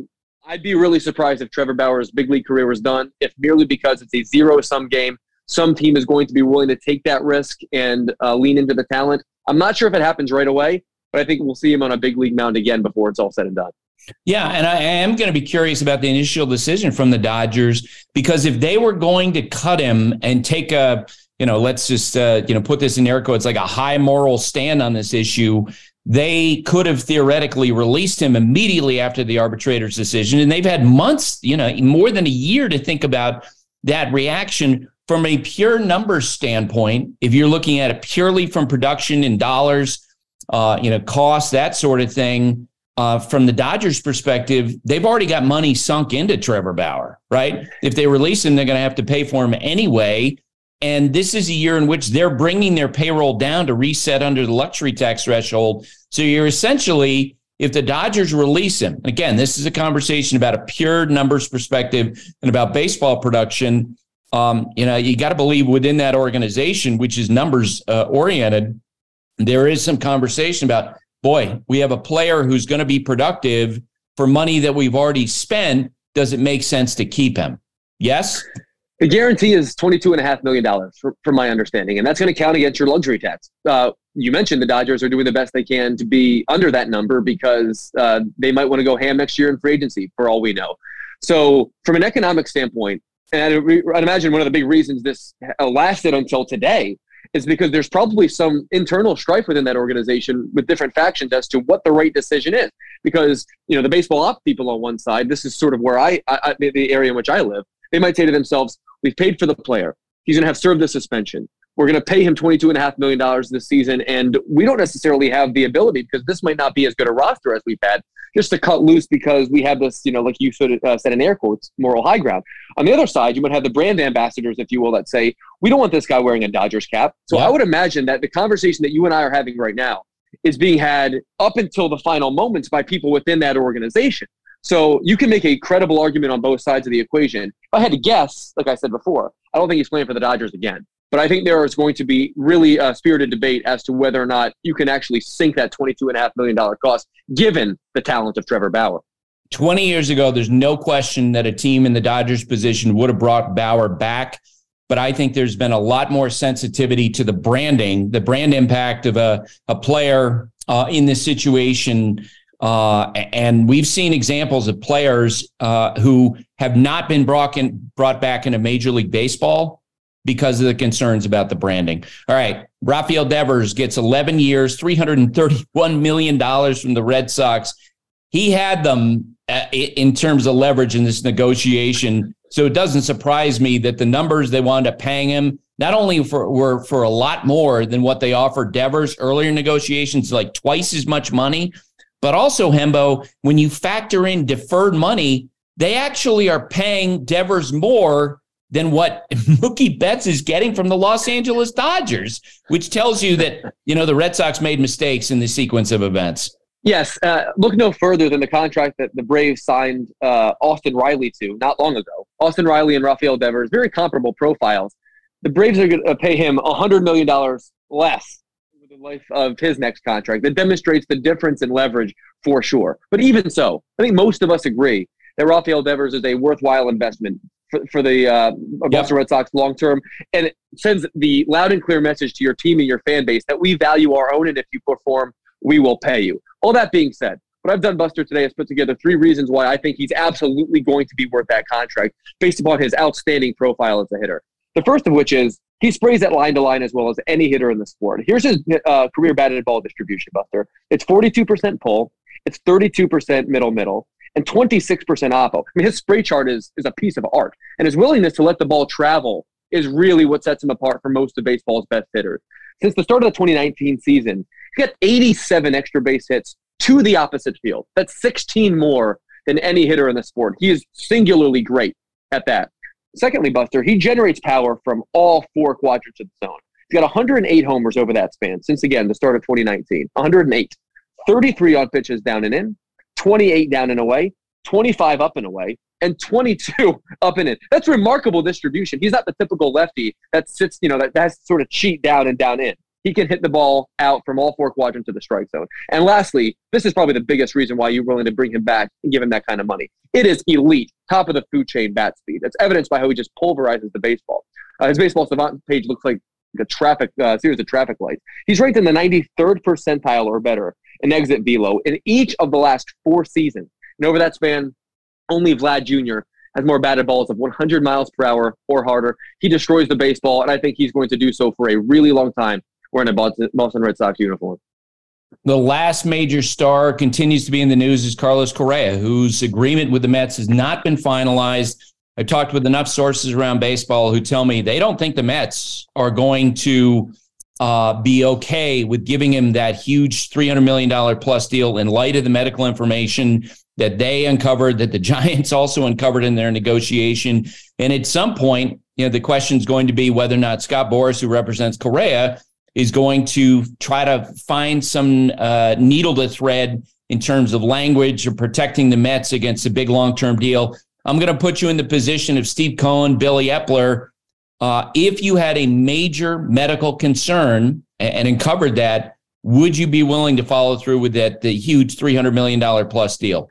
I'd be really surprised if Trevor Bauer's big league career was done, if merely because it's a zero-sum game, some team is going to be willing to take that risk and uh, lean into the talent. I'm not sure if it happens right away, but I think we'll see him on a big league mound again before it's all said and done. Yeah, and I am going to be curious about the initial decision from the Dodgers, because if they were going to cut him and take a, you know, let's just, uh, you know, put this in air quotes, like a high moral stand on this issue, they could have theoretically released him immediately after the arbitrator's decision. And they've had months, you know, more than a year to think about that reaction. From a pure numbers standpoint, if you're looking at it purely from production in dollars, uh, you know, cost, that sort of thing, uh, from the Dodgers' perspective, they've already got money sunk into Trevor Bauer, right? If they release him, they're going to have to pay for him anyway. And this is a year in which they're bringing their payroll down to reset under the luxury tax threshold. So you're essentially, if the Dodgers release him, again, this is a conversation about a pure numbers perspective and about baseball production. Um, you know, you got to believe within that organization, which is numbers uh, oriented, there is some conversation about, boy, we have a player who's going to be productive for money that we've already spent. Does it make sense to keep him? Yes. The guarantee is twenty-two and a half million dollars, for, from my understanding, and that's going to count against your luxury tax. Uh, you mentioned the Dodgers are doing the best they can to be under that number because uh, they might want to go ham next year in free agency, for all we know. So, from an economic standpoint, and I'd, re- I'd imagine one of the big reasons this lasted until today is because there's probably some internal strife within that organization with different factions as to what the right decision is. Because, you know, the baseball op people on one side, this is sort of where I, I, the area in which I live, they might say to themselves, we've paid for the player. He's going to have served the suspension. We're going to pay him twenty-two and a half million dollars this season. And we don't necessarily have the ability, because this might not be as good a roster as we've had, just to cut loose because we have this, you know, like you sort of uh, said in air quotes, moral high ground. On the other side, you might have the brand ambassadors, if you will, that say, we don't want this guy wearing a Dodgers cap. So yeah. I would imagine that the conversation that you and I are having right now is being had up until the final moments by people within that organization. So you can make a credible argument on both sides of the equation. If I had to guess, like I said before, I don't think he's playing for the Dodgers again. But I think there is going to be really a spirited debate as to whether or not you can actually sink that twenty-two and a half million dollars cost, given the talent of Trevor Bauer. twenty years ago, there's no question that a team in the Dodgers position would have brought Bauer back. But I think there's been a lot more sensitivity to the branding, the brand impact of a, a player uh, in this situation. Uh, and we've seen examples of players uh, who have not been brought, in, brought back into Major League Baseball because of the concerns about the branding. All right, Rafael Devers gets eleven years, three hundred thirty-one million dollars from the Red Sox. He had them uh, in terms of leverage in this negotiation, so it doesn't surprise me that the numbers they wound up paying him not only for, were for a lot more than what they offered Devers earlier in negotiations, like twice as much money, but also, Hembo, when you factor in deferred money, they actually are paying Devers more than what Mookie Betts is getting from the Los Angeles Dodgers, which tells you that, you know, the Red Sox made mistakes in the sequence of events. Yes. Uh, look no further than the contract that the Braves signed uh, Austin Riley to not long ago. Austin Riley and Rafael Devers, very comparable profiles. The Braves are going to pay him one hundred million dollars less the life of his next contract. That demonstrates the difference in leverage for sure. But even so, I think most of us agree that Rafael Devers is a worthwhile investment for, for the uh, Boston yep. Red Sox long term, and it sends the loud and clear message to your team and your fan base that we value our own, and if you perform, we will pay you. All that being said, what I've done, Buster, today is put together three reasons why I think he's absolutely going to be worth that contract based upon his outstanding profile as a hitter. The first of which is he sprays that line to line as well as any hitter in the sport. Here's his uh, career batted ball distribution, Buster. It's forty-two percent pull, it's thirty-two percent middle middle, and twenty-six percent oppo. I mean, his spray chart is is a piece of art, and his willingness to let the ball travel is really what sets him apart from most of baseball's best hitters. Since the start of the twenty nineteen season, he got eighty-seven extra base hits to the opposite field. That's sixteen more than any hitter in the sport. He is singularly great at that. Secondly, Buster, he generates power from all four quadrants of the zone. He's got one hundred eight homers over that span since, again, the start of twenty nineteen. one hundred eight. thirty-three on pitches down and in, twenty-eight down and away, twenty-five up and away, and twenty-two up and in. That's remarkable distribution. He's not the typical lefty that sits, you know, that, that has to sort of cheat down and down in. he can hit the ball out from all four quadrants of the strike zone. And lastly, this is probably the biggest reason why you're willing to bring him back and give him that kind of money. It is elite, top of the food chain bat speed. That's evidenced by how he just pulverizes the baseball. Uh, his baseball savant page looks like a traffic uh, series of traffic lights. He's ranked in the ninety-third percentile or better in exit velo in each of the last four seasons. And over that span, only Vlad Junior has more batted balls of one hundred miles per hour or harder. He destroys the baseball, and I think he's going to do so for a really long time wearing a Boston Red Sox uniform. The last major star continues to be in the news is Carlos Correa, whose agreement with the Mets has not been finalized. I talked with enough sources around baseball who tell me they don't think the Mets are going to uh, be okay with giving him that huge three hundred million dollars plus deal in light of the medical information that they uncovered, that the Giants also uncovered in their negotiation. And at some point, you know, the question is going to be whether or not Scott Boras, who represents Correa, is going to try to find some uh, needle to thread in terms of language or protecting the Mets against a big long-term deal. I'm going to put you in the position of Steve Cohen, Billy Epler. Uh, if you had a major medical concern and, and uncovered that, would you be willing to follow through with that the huge three hundred million dollars plus deal?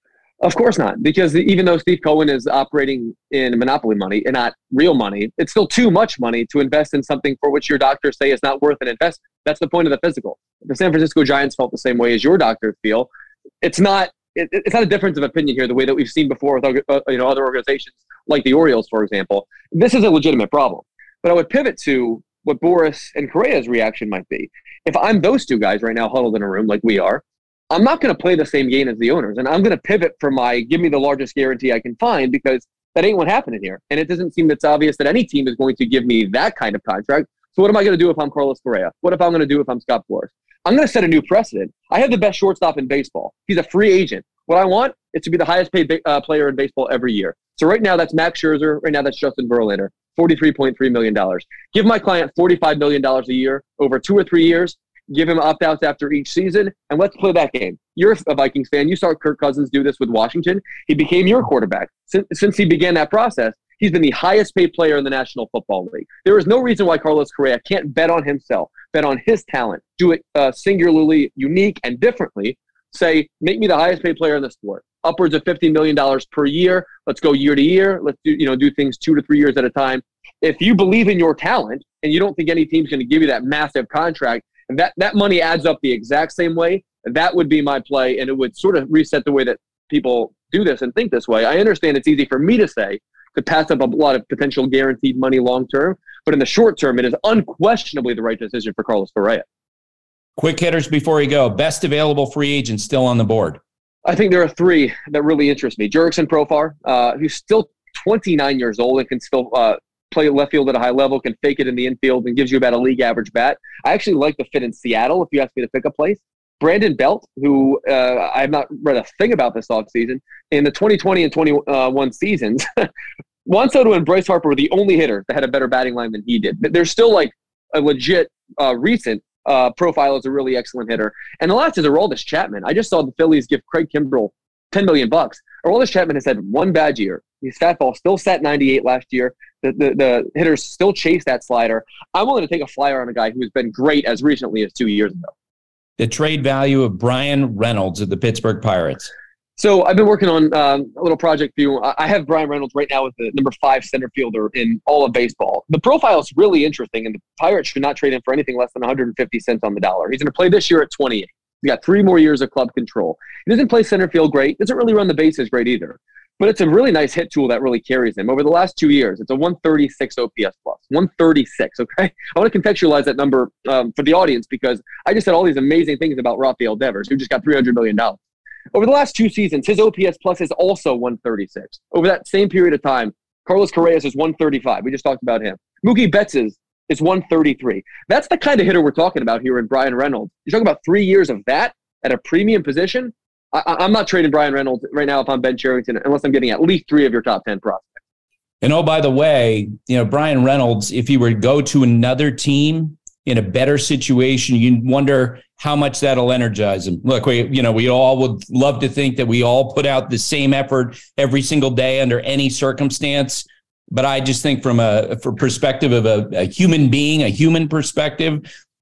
Of course not, because even though Steve Cohen is operating in monopoly money and not real money, it's still too much money to invest in something for which your doctors say is not worth an investment. That's the point of the physical. The San Francisco Giants felt the same way as your doctors feel. It's not it, it's not a difference of opinion here, the way that we've seen before with uh, you know other organizations like the Orioles, for example. This is a legitimate problem. But I would pivot to what Boras and Correa's reaction might be. If I'm those two guys right now huddled in a room like we are, I'm not going to play the same game as the owners, and I'm going to pivot for my give me the largest guarantee I can find, because that ain't what happened here. And it doesn't seem that's obvious that any team is going to give me that kind of contract. So what am I going to do if I'm Carlos Correa? What if I'm going to do if I'm Scott Boras? I'm going to set a new precedent. I have the best shortstop in baseball. He's a free agent. What I want is to be the highest paid uh, player in baseball every year. So right now that's Max Scherzer. Right now that's Justin Verlander, forty-three point three million dollars. Give my client forty-five million dollars a year over two or three years. Give him opt-outs after each season, and let's play that game. You're a Vikings fan. You saw Kirk Cousins do this with Washington. He became your quarterback. Since, since he began that process, he's been the highest paid player in the National Football League. There is no reason why Carlos Correa can't bet on himself, bet on his talent, do it uh, singularly unique and differently. Say, make me the highest paid player in the sport. Upwards of fifty million dollars per year. Let's go year to year. Let's do, you know, do things two to three years at a time. If you believe in your talent and you don't think any team's going to give you that massive contract, and that, that money adds up the exact same way, that would be my play, and it would sort of reset the way that people do this and think this way. I understand it's easy for me to say, to pass up a lot of potential guaranteed money long-term, but in the short term, it is unquestionably the right decision for Carlos Correa. Quick hitters before you go. Best available free agent still on the board. I think there are three that really interest me. Jurickson Profar, uh, who's still twenty-nine years old and can still uh, play left field at a high level, can fake it in the infield, and gives you about a league average bat. I actually like the fit in Seattle, if you ask me to pick a place. Brandon Belt, who uh, I have not read a thing about this offseason, in the twenty twenty and twenty-one seasons, Juan Soto and Bryce Harper were the only hitters that had a better batting line than he did. But there's still like a legit uh, recent uh, profile as a really excellent hitter. And the last is Aroldis Chapman. I just saw the Phillies give Craig Kimbrell ten million bucks. Aroldis Chapman has had one bad year. His fastball still sat ninety-eight last year. The, the the hitters still chase that slider. I'm willing to take a flyer on a guy who has been great as recently as two years ago. The trade value of Brian Reynolds of the Pittsburgh Pirates. So I've been working on um, a little project for you. I have Brian Reynolds right now as the number five center fielder in all of baseball. The profile is really interesting, and the Pirates should not trade him for anything less than one hundred fifty cents on the dollar. He's going to play this year at twenty-eight. He's got three more years of club control. He doesn't play center field great. Doesn't really run the bases great either. But it's a really nice hit tool that really carries him. Over the last two years, it's a one thirty-six O P S plus. one thirty-six, okay? I want to contextualize that number um, for the audience, because I just said all these amazing things about Rafael Devers, who just got three hundred million dollars. Over the last two seasons, his O P S plus is also one thirty-six. Over that same period of time, Carlos Correa's is one thirty-five. We just talked about him. Mookie Betts's is one thirty-three. That's the kind of hitter we're talking about here in Brian Reynolds. You're talking about three years of that at a premium position. I, I'm not trading Brian Reynolds right now if I'm Ben Cherington, unless I'm getting at least three of your top ten prospects. And oh, by the way, you know, Brian Reynolds, if he were to go to another team in a better situation, you wonder how much that'll energize him. Look, we, you know, we all would love to think that we all put out the same effort every single day under any circumstance. But I just think from a from perspective of a, a human being, a human perspective,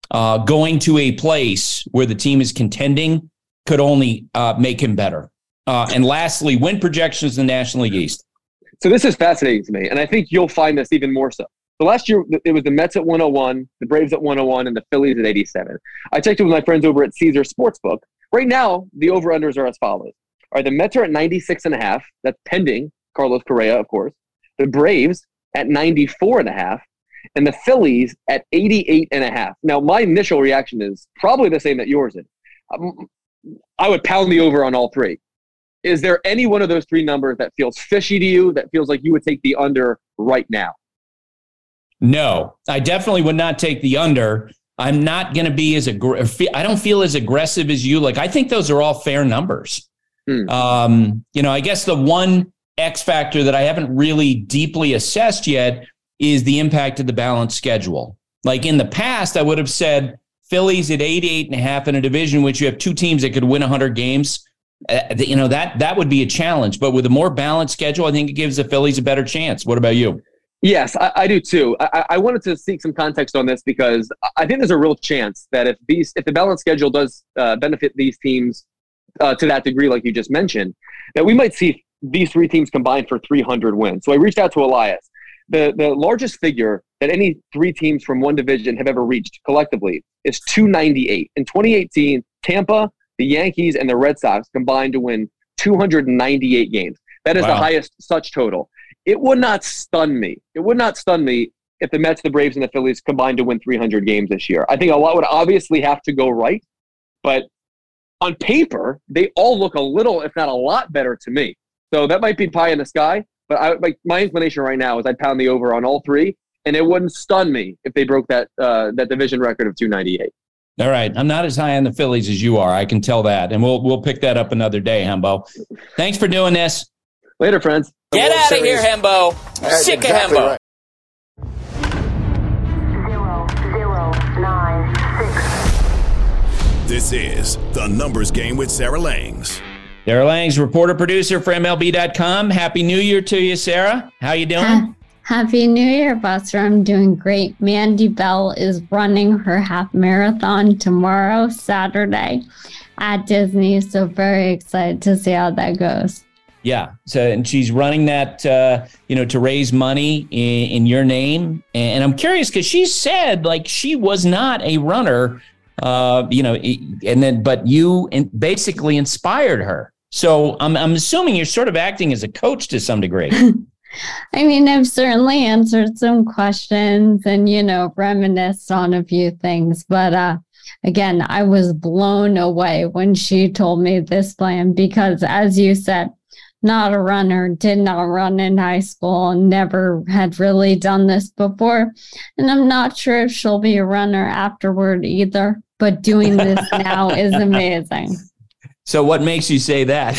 uh, going to a place where the team is contending could only uh, make him better. Uh, and lastly, win projections in the National League East. So this is fascinating to me, and I think you'll find this even more so. So last year, it was the Mets at one oh one, the Braves at one oh one, and the Phillies at eighty-seven. I checked it with my friends over at Caesar Sportsbook. Right now, the over-unders are as follows. All right, the Mets are at ninety-six and a half. That's pending Carlos Correa, of course. The Braves at ninety-four and a half, and the Phillies at eighty-eight and a half. Now, my initial reaction is probably the same that yours is. Um, I would pound the over on all three. Is there any one of those three numbers that feels fishy to you, that feels like you would take the under right now? No, I definitely would not take the under. I'm not going to be as aggressive. I don't feel as aggressive as you. Like, I think those are all fair numbers. Hmm. Um, you know, I guess the one X factor that I haven't really deeply assessed yet is the impact of the balanced schedule. Like in the past, I would have said Phillies at eighty-eight and a half in a division, which you have two teams that could win one hundred games. Uh, you know, that that would be a challenge. But with a more balanced schedule, I think it gives the Phillies a better chance. What about you? Yes, I, I do too. I, I wanted to seek some context on this because I think there's a real chance that if these, if the balanced schedule does uh, benefit these teams uh, to that degree, like you just mentioned, that we might see these three teams combined for three hundred wins. So I reached out to Elias. The the largest figure that any three teams from one division have ever reached collectively is two ninety-eight. In twenty eighteen, Tampa, the Yankees, and the Red Sox combined to win two hundred ninety-eight games. That is wow. the highest such total. It would not stun me. It would not stun me if the Mets, the Braves, and the Phillies combined to win three hundred games this year. I think a lot would obviously have to go right, but on paper, they all look a little, if not a lot, better to me. So that might be pie in the sky, but I, like, my inclination right now is I'd pound the over on all three, and it wouldn't stun me if they broke that uh, that division record of two ninety-eight. All right. I'm not as high on the Phillies as you are. I can tell that. And we'll we'll pick that up another day, Hembo. Thanks for doing this. Later, friends. Get out of here, Hembo. Sick exactly of Hembo. Right. Zero, zero, nine, six. This is The Numbers Game with Sarah Langs. Sarah Langs, reporter, producer for M L B dot com. Happy New Year to you, Sarah. How you doing? Ha- Happy New Year, Buster. I'm doing great. Mandy Bell is running her half marathon tomorrow, Saturday, at Disney. So very excited to see how that goes. Yeah. So, and she's running that, uh, you know, to raise money in, in your name. And I'm curious because she said like she was not a runner, uh, you know, and then, but you in, basically inspired her. So I'm, I'm assuming you're sort of acting as a coach to some degree. I mean, I've certainly answered some questions and, you know, reminisced on a few things. But uh, again, I was blown away when she told me this plan because, as you said, not a runner, did not run in high school, never had really done this before. And I'm not sure if she'll be a runner afterward either, but doing this now is amazing. So what makes you say that?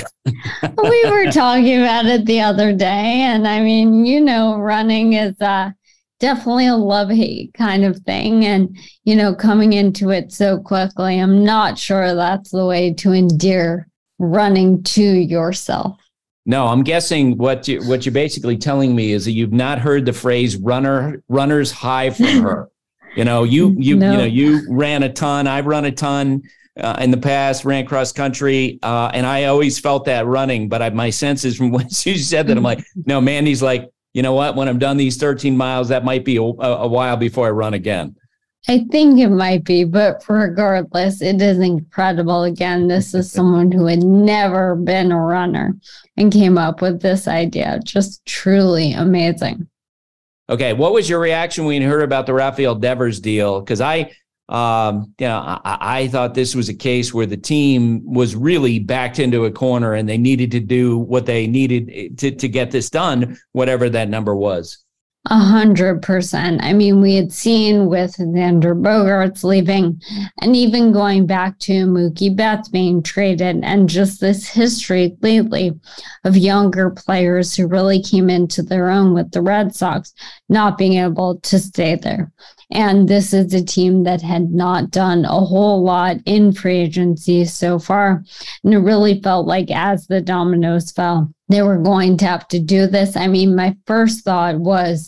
We were talking about it the other day. And I mean, you know, running is uh, definitely a love-hate kind of thing. And, you know, coming into it so quickly, I'm not sure that's the way to endear running to yourself. No, I'm guessing what you what you're basically telling me is that you've not heard the phrase runner runner's high from her. You know, you you no. you know, you ran a ton, I've run a ton uh, in the past, ran cross country, uh, and I always felt that running, but I, my sense is from when she said that, I'm like, no, Mandy's like, you know what, when I'm done these thirteen miles, that might be a, a while before I run again. I think it might be, but regardless, it is incredible. Again, this is someone who had never been a runner and came up with this idea. Just truly amazing. Okay, what was your reaction when you heard about the Rafael Devers deal? Because I, um, you know, I, I thought this was a case where the team was really backed into a corner and they needed to do what they needed to to get this done, whatever that number was. A hundred percent. I mean, we had seen with Xander Bogaerts leaving and even going back to Mookie Betts being traded and just this history lately of younger players who really came into their own with the Red Sox not being able to stay there. And this is a team that had not done a whole lot in free agency so far. And it really felt like as the dominoes fell, they were going to have to do this. I mean, my first thought was,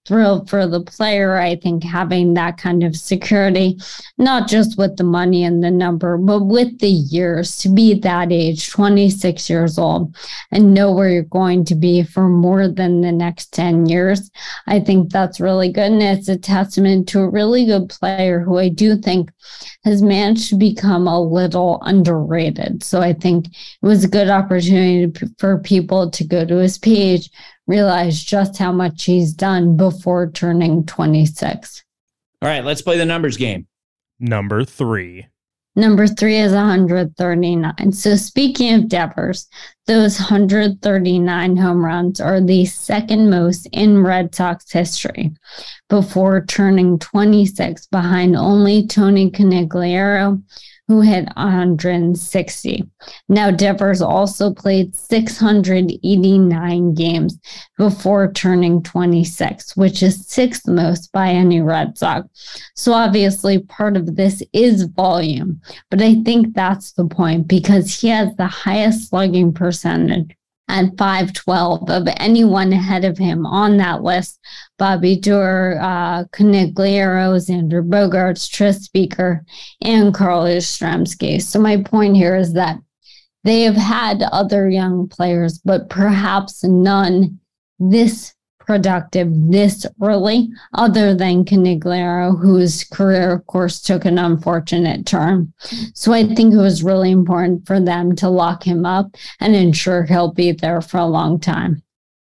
thrilled for the player. I think having that kind of security, not just with the money and the number, but with the years, to be that age, twenty-six years old, and know where you're going to be for more than the next ten years. I think that's really good. And it's a testament to a really good player who I do think has managed to become a little underrated. So I think it was a good opportunity for people to go to his page, realize just how much he's done before turning twenty-six. All right, let's play the numbers game. Number three. Number three is one hundred thirty-nine. So speaking of Devers, those one hundred thirty-nine home runs are the second most in Red Sox history before turning twenty-six, behind only Tony Conigliaro, who hit one hundred sixty. Now, Devers also played six hundred eighty-nine games before turning twenty-six, which is sixth most by any Red Sox. So obviously part of this is volume, but I think that's the point, because he has the highest slugging percentage at five twelve of anyone ahead of him on that list. Bobby Doerr, uh, Conigliaro, Xander Bogaerts, Tris Speaker, and Carlos Yastrzemski. So my point here is that they have had other young players, but perhaps none this productive this early, other than Conigliaro, whose career, of course, took an unfortunate turn. So I think it was really important for them to lock him up and ensure he'll be there for a long time.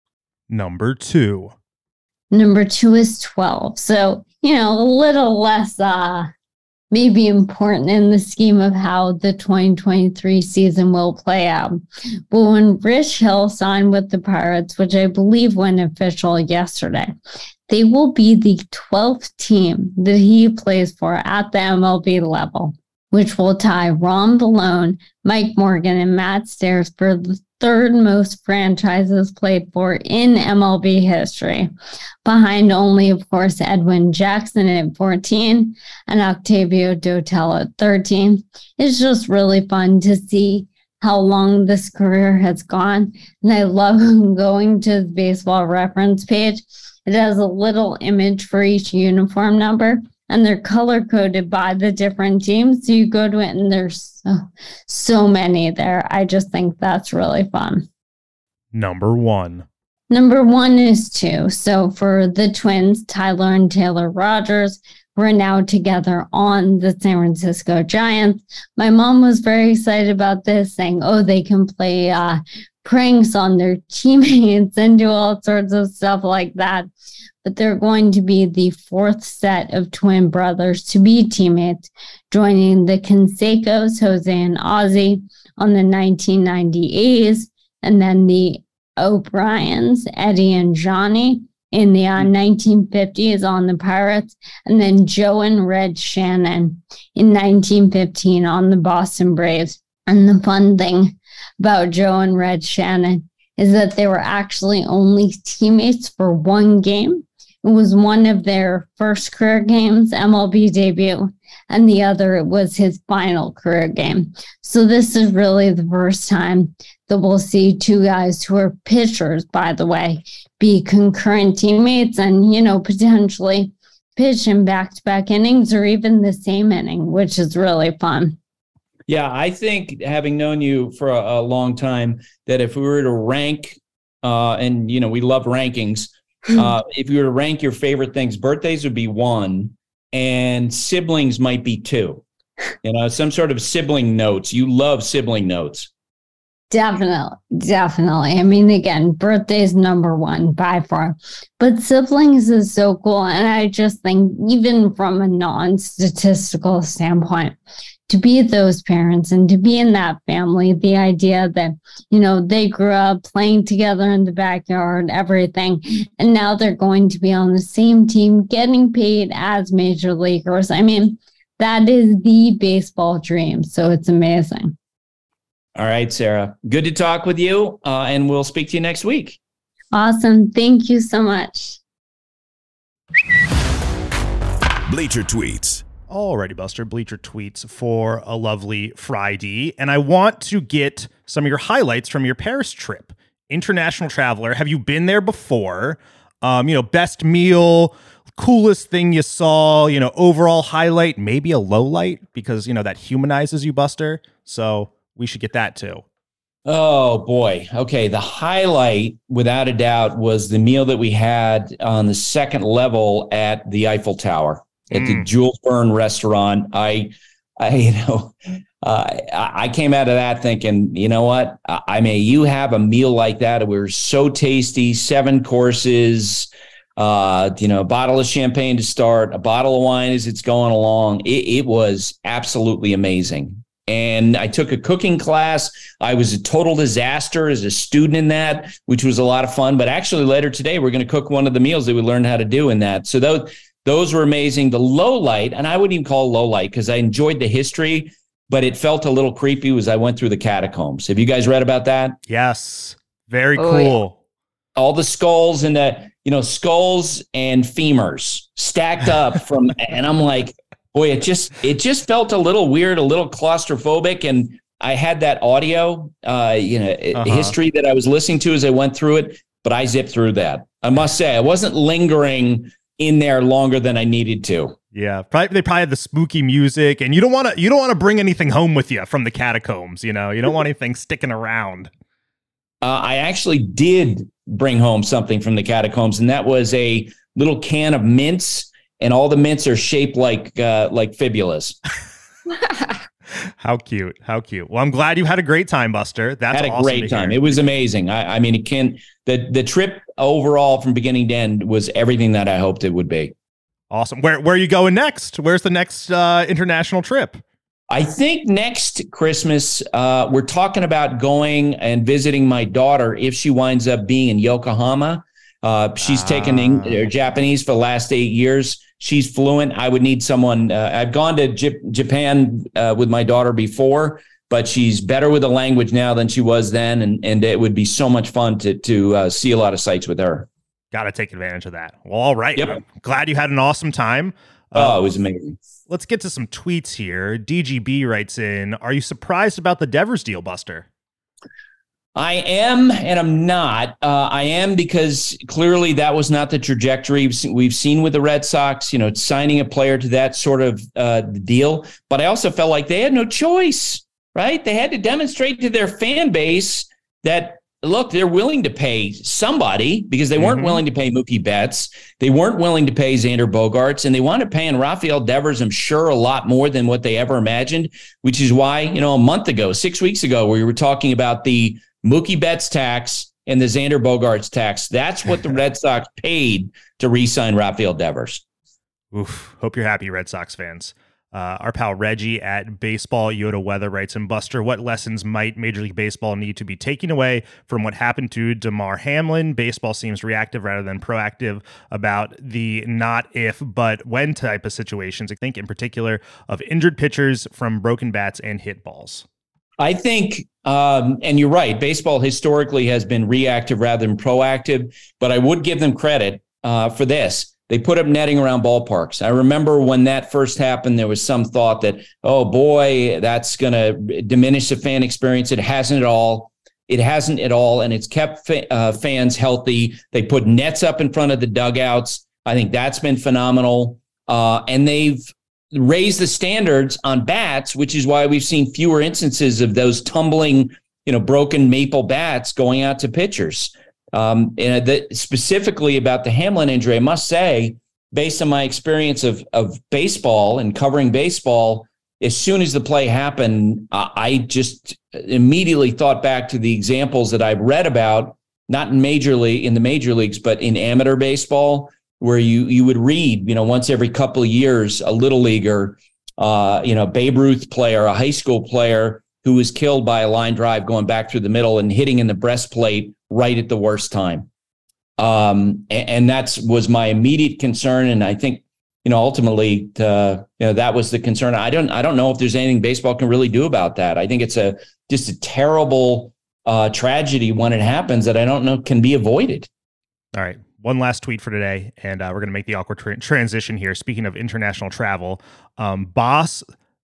Number two. Number two is twelve. So, you know, a little less uh, maybe important in the scheme of how the twenty twenty-three season will play out. But when Rich Hill signed with the Pirates, which I believe went official yesterday, they will be the twelfth team that he plays for at the M L B level, which will tie Ron Valone, Mike Morgan, and Matt Stairs for the third most franchises played for in M L B history, behind only, of course, Edwin Jackson at fourteen and Octavio Dotel at thirteen. It's just really fun to see how long this career has gone. And I love going to the Baseball Reference page. It has a little image for each uniform number, and they're color-coded by the different teams. So you go to it, and there's so, so many there. I just think that's really fun. Number one. Number one is two. So for the Twins, Tyler and Taylor Rogers were now together on the San Francisco Giants. My mom was very excited about this, saying, oh, they can play uh, pranks on their teammates and do all sorts of stuff like that. But they're going to be the fourth set of twin brothers to be teammates, joining the Cansecos, Jose and Ozzie, on the nineteen ninety A's, and then the O'Briens, Eddie and Johnny, in the uh, nineteen fifties on the Pirates, and then Joe and Red Shannon in nineteen fifteen on the Boston Braves. And the fun thing about Joe and Red Shannon is that they were actually only teammates for one game. It was one of their first career games, M L B debut, and the other was his final career game. So this is really the first time that we'll see two guys who are pitchers, by the way, be concurrent teammates and, you know, potentially pitch in back-to-back innings or even the same inning, which is really fun. Yeah, I think, having known you for a, a long time, that if we were to rank, uh, and, you know, we love rankings, uh, if you were to rank your favorite things, birthdays would be one, and siblings might be two. You know, some sort of sibling notes. You love sibling notes. Definitely, definitely. I mean, again, birthday's number one by far, but siblings is so cool. And I just think, even from a non-statistical standpoint, to be those parents and to be in that family, the idea that, you know, they grew up playing together in the backyard, everything, and now they're going to be on the same team, getting paid as major leaguers. I mean, that is the baseball dream. So it's amazing. All right, Sarah. Good to talk with you, uh, and we'll speak to you next week. Awesome. Thank you so much. Bleacher Tweets. Alrighty, Buster. Bleacher Tweets for a lovely Friday. And I want to get some of your highlights from your Paris trip. International traveler. Have you been there before? Um, you know, best meal, coolest thing you saw, you know, overall highlight, maybe a low light, because, you know, that humanizes you, Buster. So we should get that too. Oh boy. Okay. The highlight, without a doubt, was the meal that we had on the second level at the Eiffel Tower at mm. the Jules Verne restaurant. I, I, you know, uh, I came out of that thinking, you know what? I mean, you have a meal like that. It was so tasty, seven courses, uh, you know, a bottle of champagne to start, a bottle of wine as it's going along. It, it was absolutely amazing. And I took a cooking class. I was a total disaster as a student in that, which was a lot of fun. But actually later today, we're going to cook one of the meals that we learned how to do in that. So those, those were amazing. The low light, and I wouldn't even call it low light because I enjoyed the history, but it felt a little creepy as I went through the catacombs. Have you guys read about that? Yes. Very oh, cool. Yeah. All the skulls and the, you know, skulls and femurs stacked up from, and I'm like, boy, it just it just felt a little weird, a little claustrophobic, and I had that audio, uh, you know, uh-huh. history that I was listening to as I went through it, but I zipped through that. I must say, I wasn't lingering in there longer than I needed to. Yeah, probably, they probably had the spooky music, and you don't want to you don't want to bring anything home with you from the catacombs. You know, you don't want anything sticking around. Uh, I actually did bring home something from the catacombs, and that was a little can of mints. And all the mints are shaped like uh, like fibulas. How cute! How cute! Well, I'm glad you had a great time, Buster. That's had a awesome great time. It was amazing. I, I mean, it can the the trip overall from beginning to end was everything that I hoped it would be. Awesome. Where where are you going next? Where's the next uh, international trip? I think next Christmas uh, we're talking about going and visiting my daughter if she winds up being in Yokohama. Uh, she's ah. taken English, Japanese for the last eight years. She's fluent. I would need someone. Uh, I've gone to J- Japan uh, with my daughter before, but she's better with the language now than she was then. And, and it would be so much fun to, to uh, see a lot of sights with her. Got to take advantage of that. Well, all right. Yep. Glad you had an awesome time. Oh, uh, it was amazing. Let's get to some tweets here. D G B writes in, are you surprised about the Devers deal, Buster? I am, and I'm not. Uh, I am because clearly that was not the trajectory we've seen with the Red Sox, you know, signing a player to that sort of uh, deal. But I also felt like they had no choice, right? They had to demonstrate to their fan base that, look, they're willing to pay somebody because they weren't mm-hmm. willing to pay Mookie Betts. They weren't willing to pay Xander Bogaerts, and they wanted paying Rafael Devers, I'm sure, a lot more than what they ever imagined, which is why, you know, a month ago, six weeks ago, we were talking about the Mookie Betts tax and the Xander Bogaerts tax. That's what the Red Sox paid to re-sign Rafael Devers. Oof. Hope you're happy, Red Sox fans. Uh, our pal Reggie at Baseball Yoda Weather writes in, Buster, what lessons might Major League Baseball need to be taking away from what happened to Damar Hamlin? Baseball seems reactive rather than proactive about the not if, but when type of situations. I think in particular of injured pitchers from broken bats and hit balls. I think, um, and you're right, baseball historically has been reactive rather than proactive, but I would give them credit uh, for this. They put up netting around ballparks. I remember when that first happened, there was some thought that, oh boy, that's going to diminish the fan experience. It hasn't at all. It hasn't at all, and it's kept fa- uh, fans healthy. They put nets up in front of the dugouts. I think that's been phenomenal, uh, and they've raise the standards on bats, which is why we've seen fewer instances of those tumbling, you know, broken maple bats going out to pitchers. Um, and the, specifically about the Hamlin injury, I must say, based on my experience of of baseball and covering baseball, as soon as the play happened, uh, I just immediately thought back to the examples that I've read about, not in major league in the major leagues, but in amateur baseball, where you you would read, you know, once every couple of years, a little leaguer, uh, you know, Babe Ruth player, a high school player who was killed by a line drive going back through the middle and hitting in the breastplate right at the worst time. Um, and, and that was my immediate concern. And I think, you know, ultimately, uh, you know, that was the concern. I don't I don't know if there's anything baseball can really do about that. I think it's a just a terrible uh, tragedy when it happens that I don't know can be avoided. All right. One last tweet for today, and uh, we're going to make the awkward tra- transition here. Speaking of international travel, um, Boss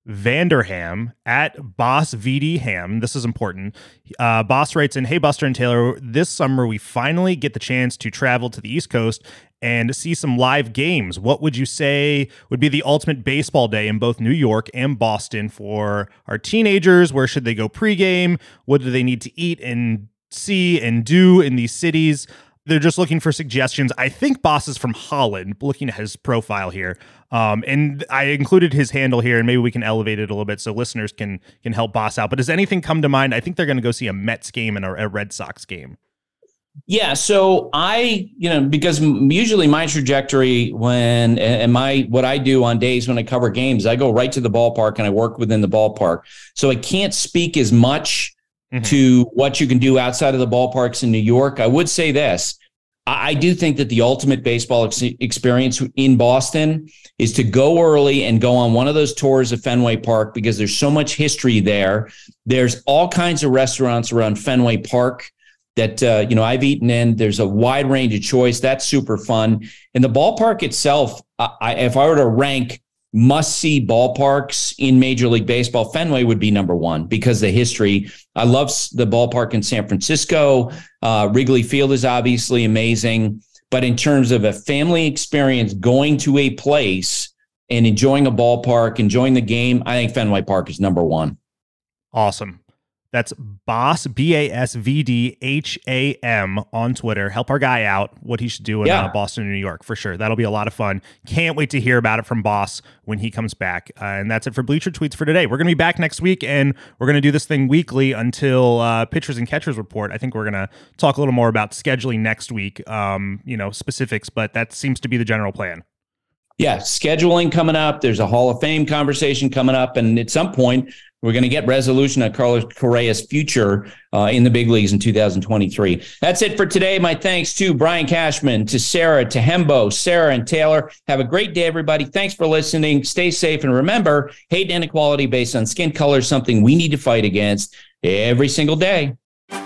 Vanderham at Boss V D Ham. This is important. Uh, Boss writes in, "Hey, Buster and Taylor, this summer we finally get the chance to travel to the East Coast and see some live games. What would you say would be the ultimate baseball day in both New York and Boston for our teenagers? Where should they go pregame? What do they need to eat and see and do in these cities?" They're just looking for suggestions. I think Boss is from Holland, looking at his profile here. Um, and I included his handle here, and maybe we can elevate it a little bit so listeners can can help Boss out. But does anything come to mind? I think they're going to go see a Mets game and a, a Red Sox game. Yeah, so I, you know, because usually my trajectory when, and my, what I do on days when I cover games, I go right to the ballpark and I work within the ballpark. So I can't speak as much Mm-hmm. to what you can do outside of the ballparks in New York. I would say this. I do think that the ultimate baseball ex- experience in Boston is to go early and go on one of those tours of Fenway Park because there's so much history there. There's all kinds of restaurants around Fenway Park that, uh, you know, I've eaten in. There's a wide range of choice. That's super fun. And the ballpark itself, I, if I were to rank must-see ballparks in Major League Baseball, Fenway would be number one because the history. I love the ballpark in San Francisco. Uh, Wrigley Field is obviously amazing. But in terms of a family experience, going to a place and enjoying a ballpark, enjoying the game, I think Fenway Park is number one. Awesome. That's Boss, B A S V D H A M on Twitter. Help our guy out, what he should do in yeah. uh, Boston and New York, for sure. That'll be a lot of fun. Can't wait to hear about it from Boss when he comes back. Uh, and that's it for Bleacher Tweets for today. We're going to be back next week, and we're going to do this thing weekly until uh, Pitchers and Catchers Report. I think we're going to talk a little more about scheduling next week, um, you know, specifics, but that seems to be the general plan. Yeah, scheduling coming up. There's a Hall of Fame conversation coming up, and at some point, we're going to get resolution of Carlos Correa's future uh, in the big leagues in two thousand twenty-three. That's it for today. My thanks to Brian Cashman, to Sarah, to Hembo, Sarah, and Taylor. Have a great day, everybody. Thanks for listening. Stay safe. And remember, hate and inequality based on skin color is something we need to fight against every single day.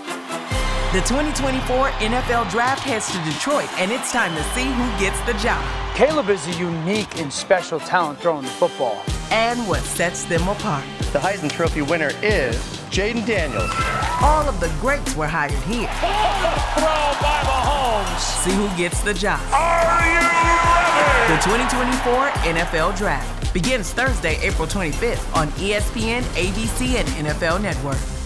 The twenty twenty-four N F L Draft heads to Detroit, and it's time to see who gets the job. Caleb is a unique and special talent throwing the football. And what sets them apart. The Heisman Trophy winner is Jaden Daniels. All of the greats were hired here. Throw by Mahomes. See who gets the job. Are you ready? The twenty twenty-four N F L Draft begins Thursday, April twenty-fifth on E S P N, A B C, and N F L Network.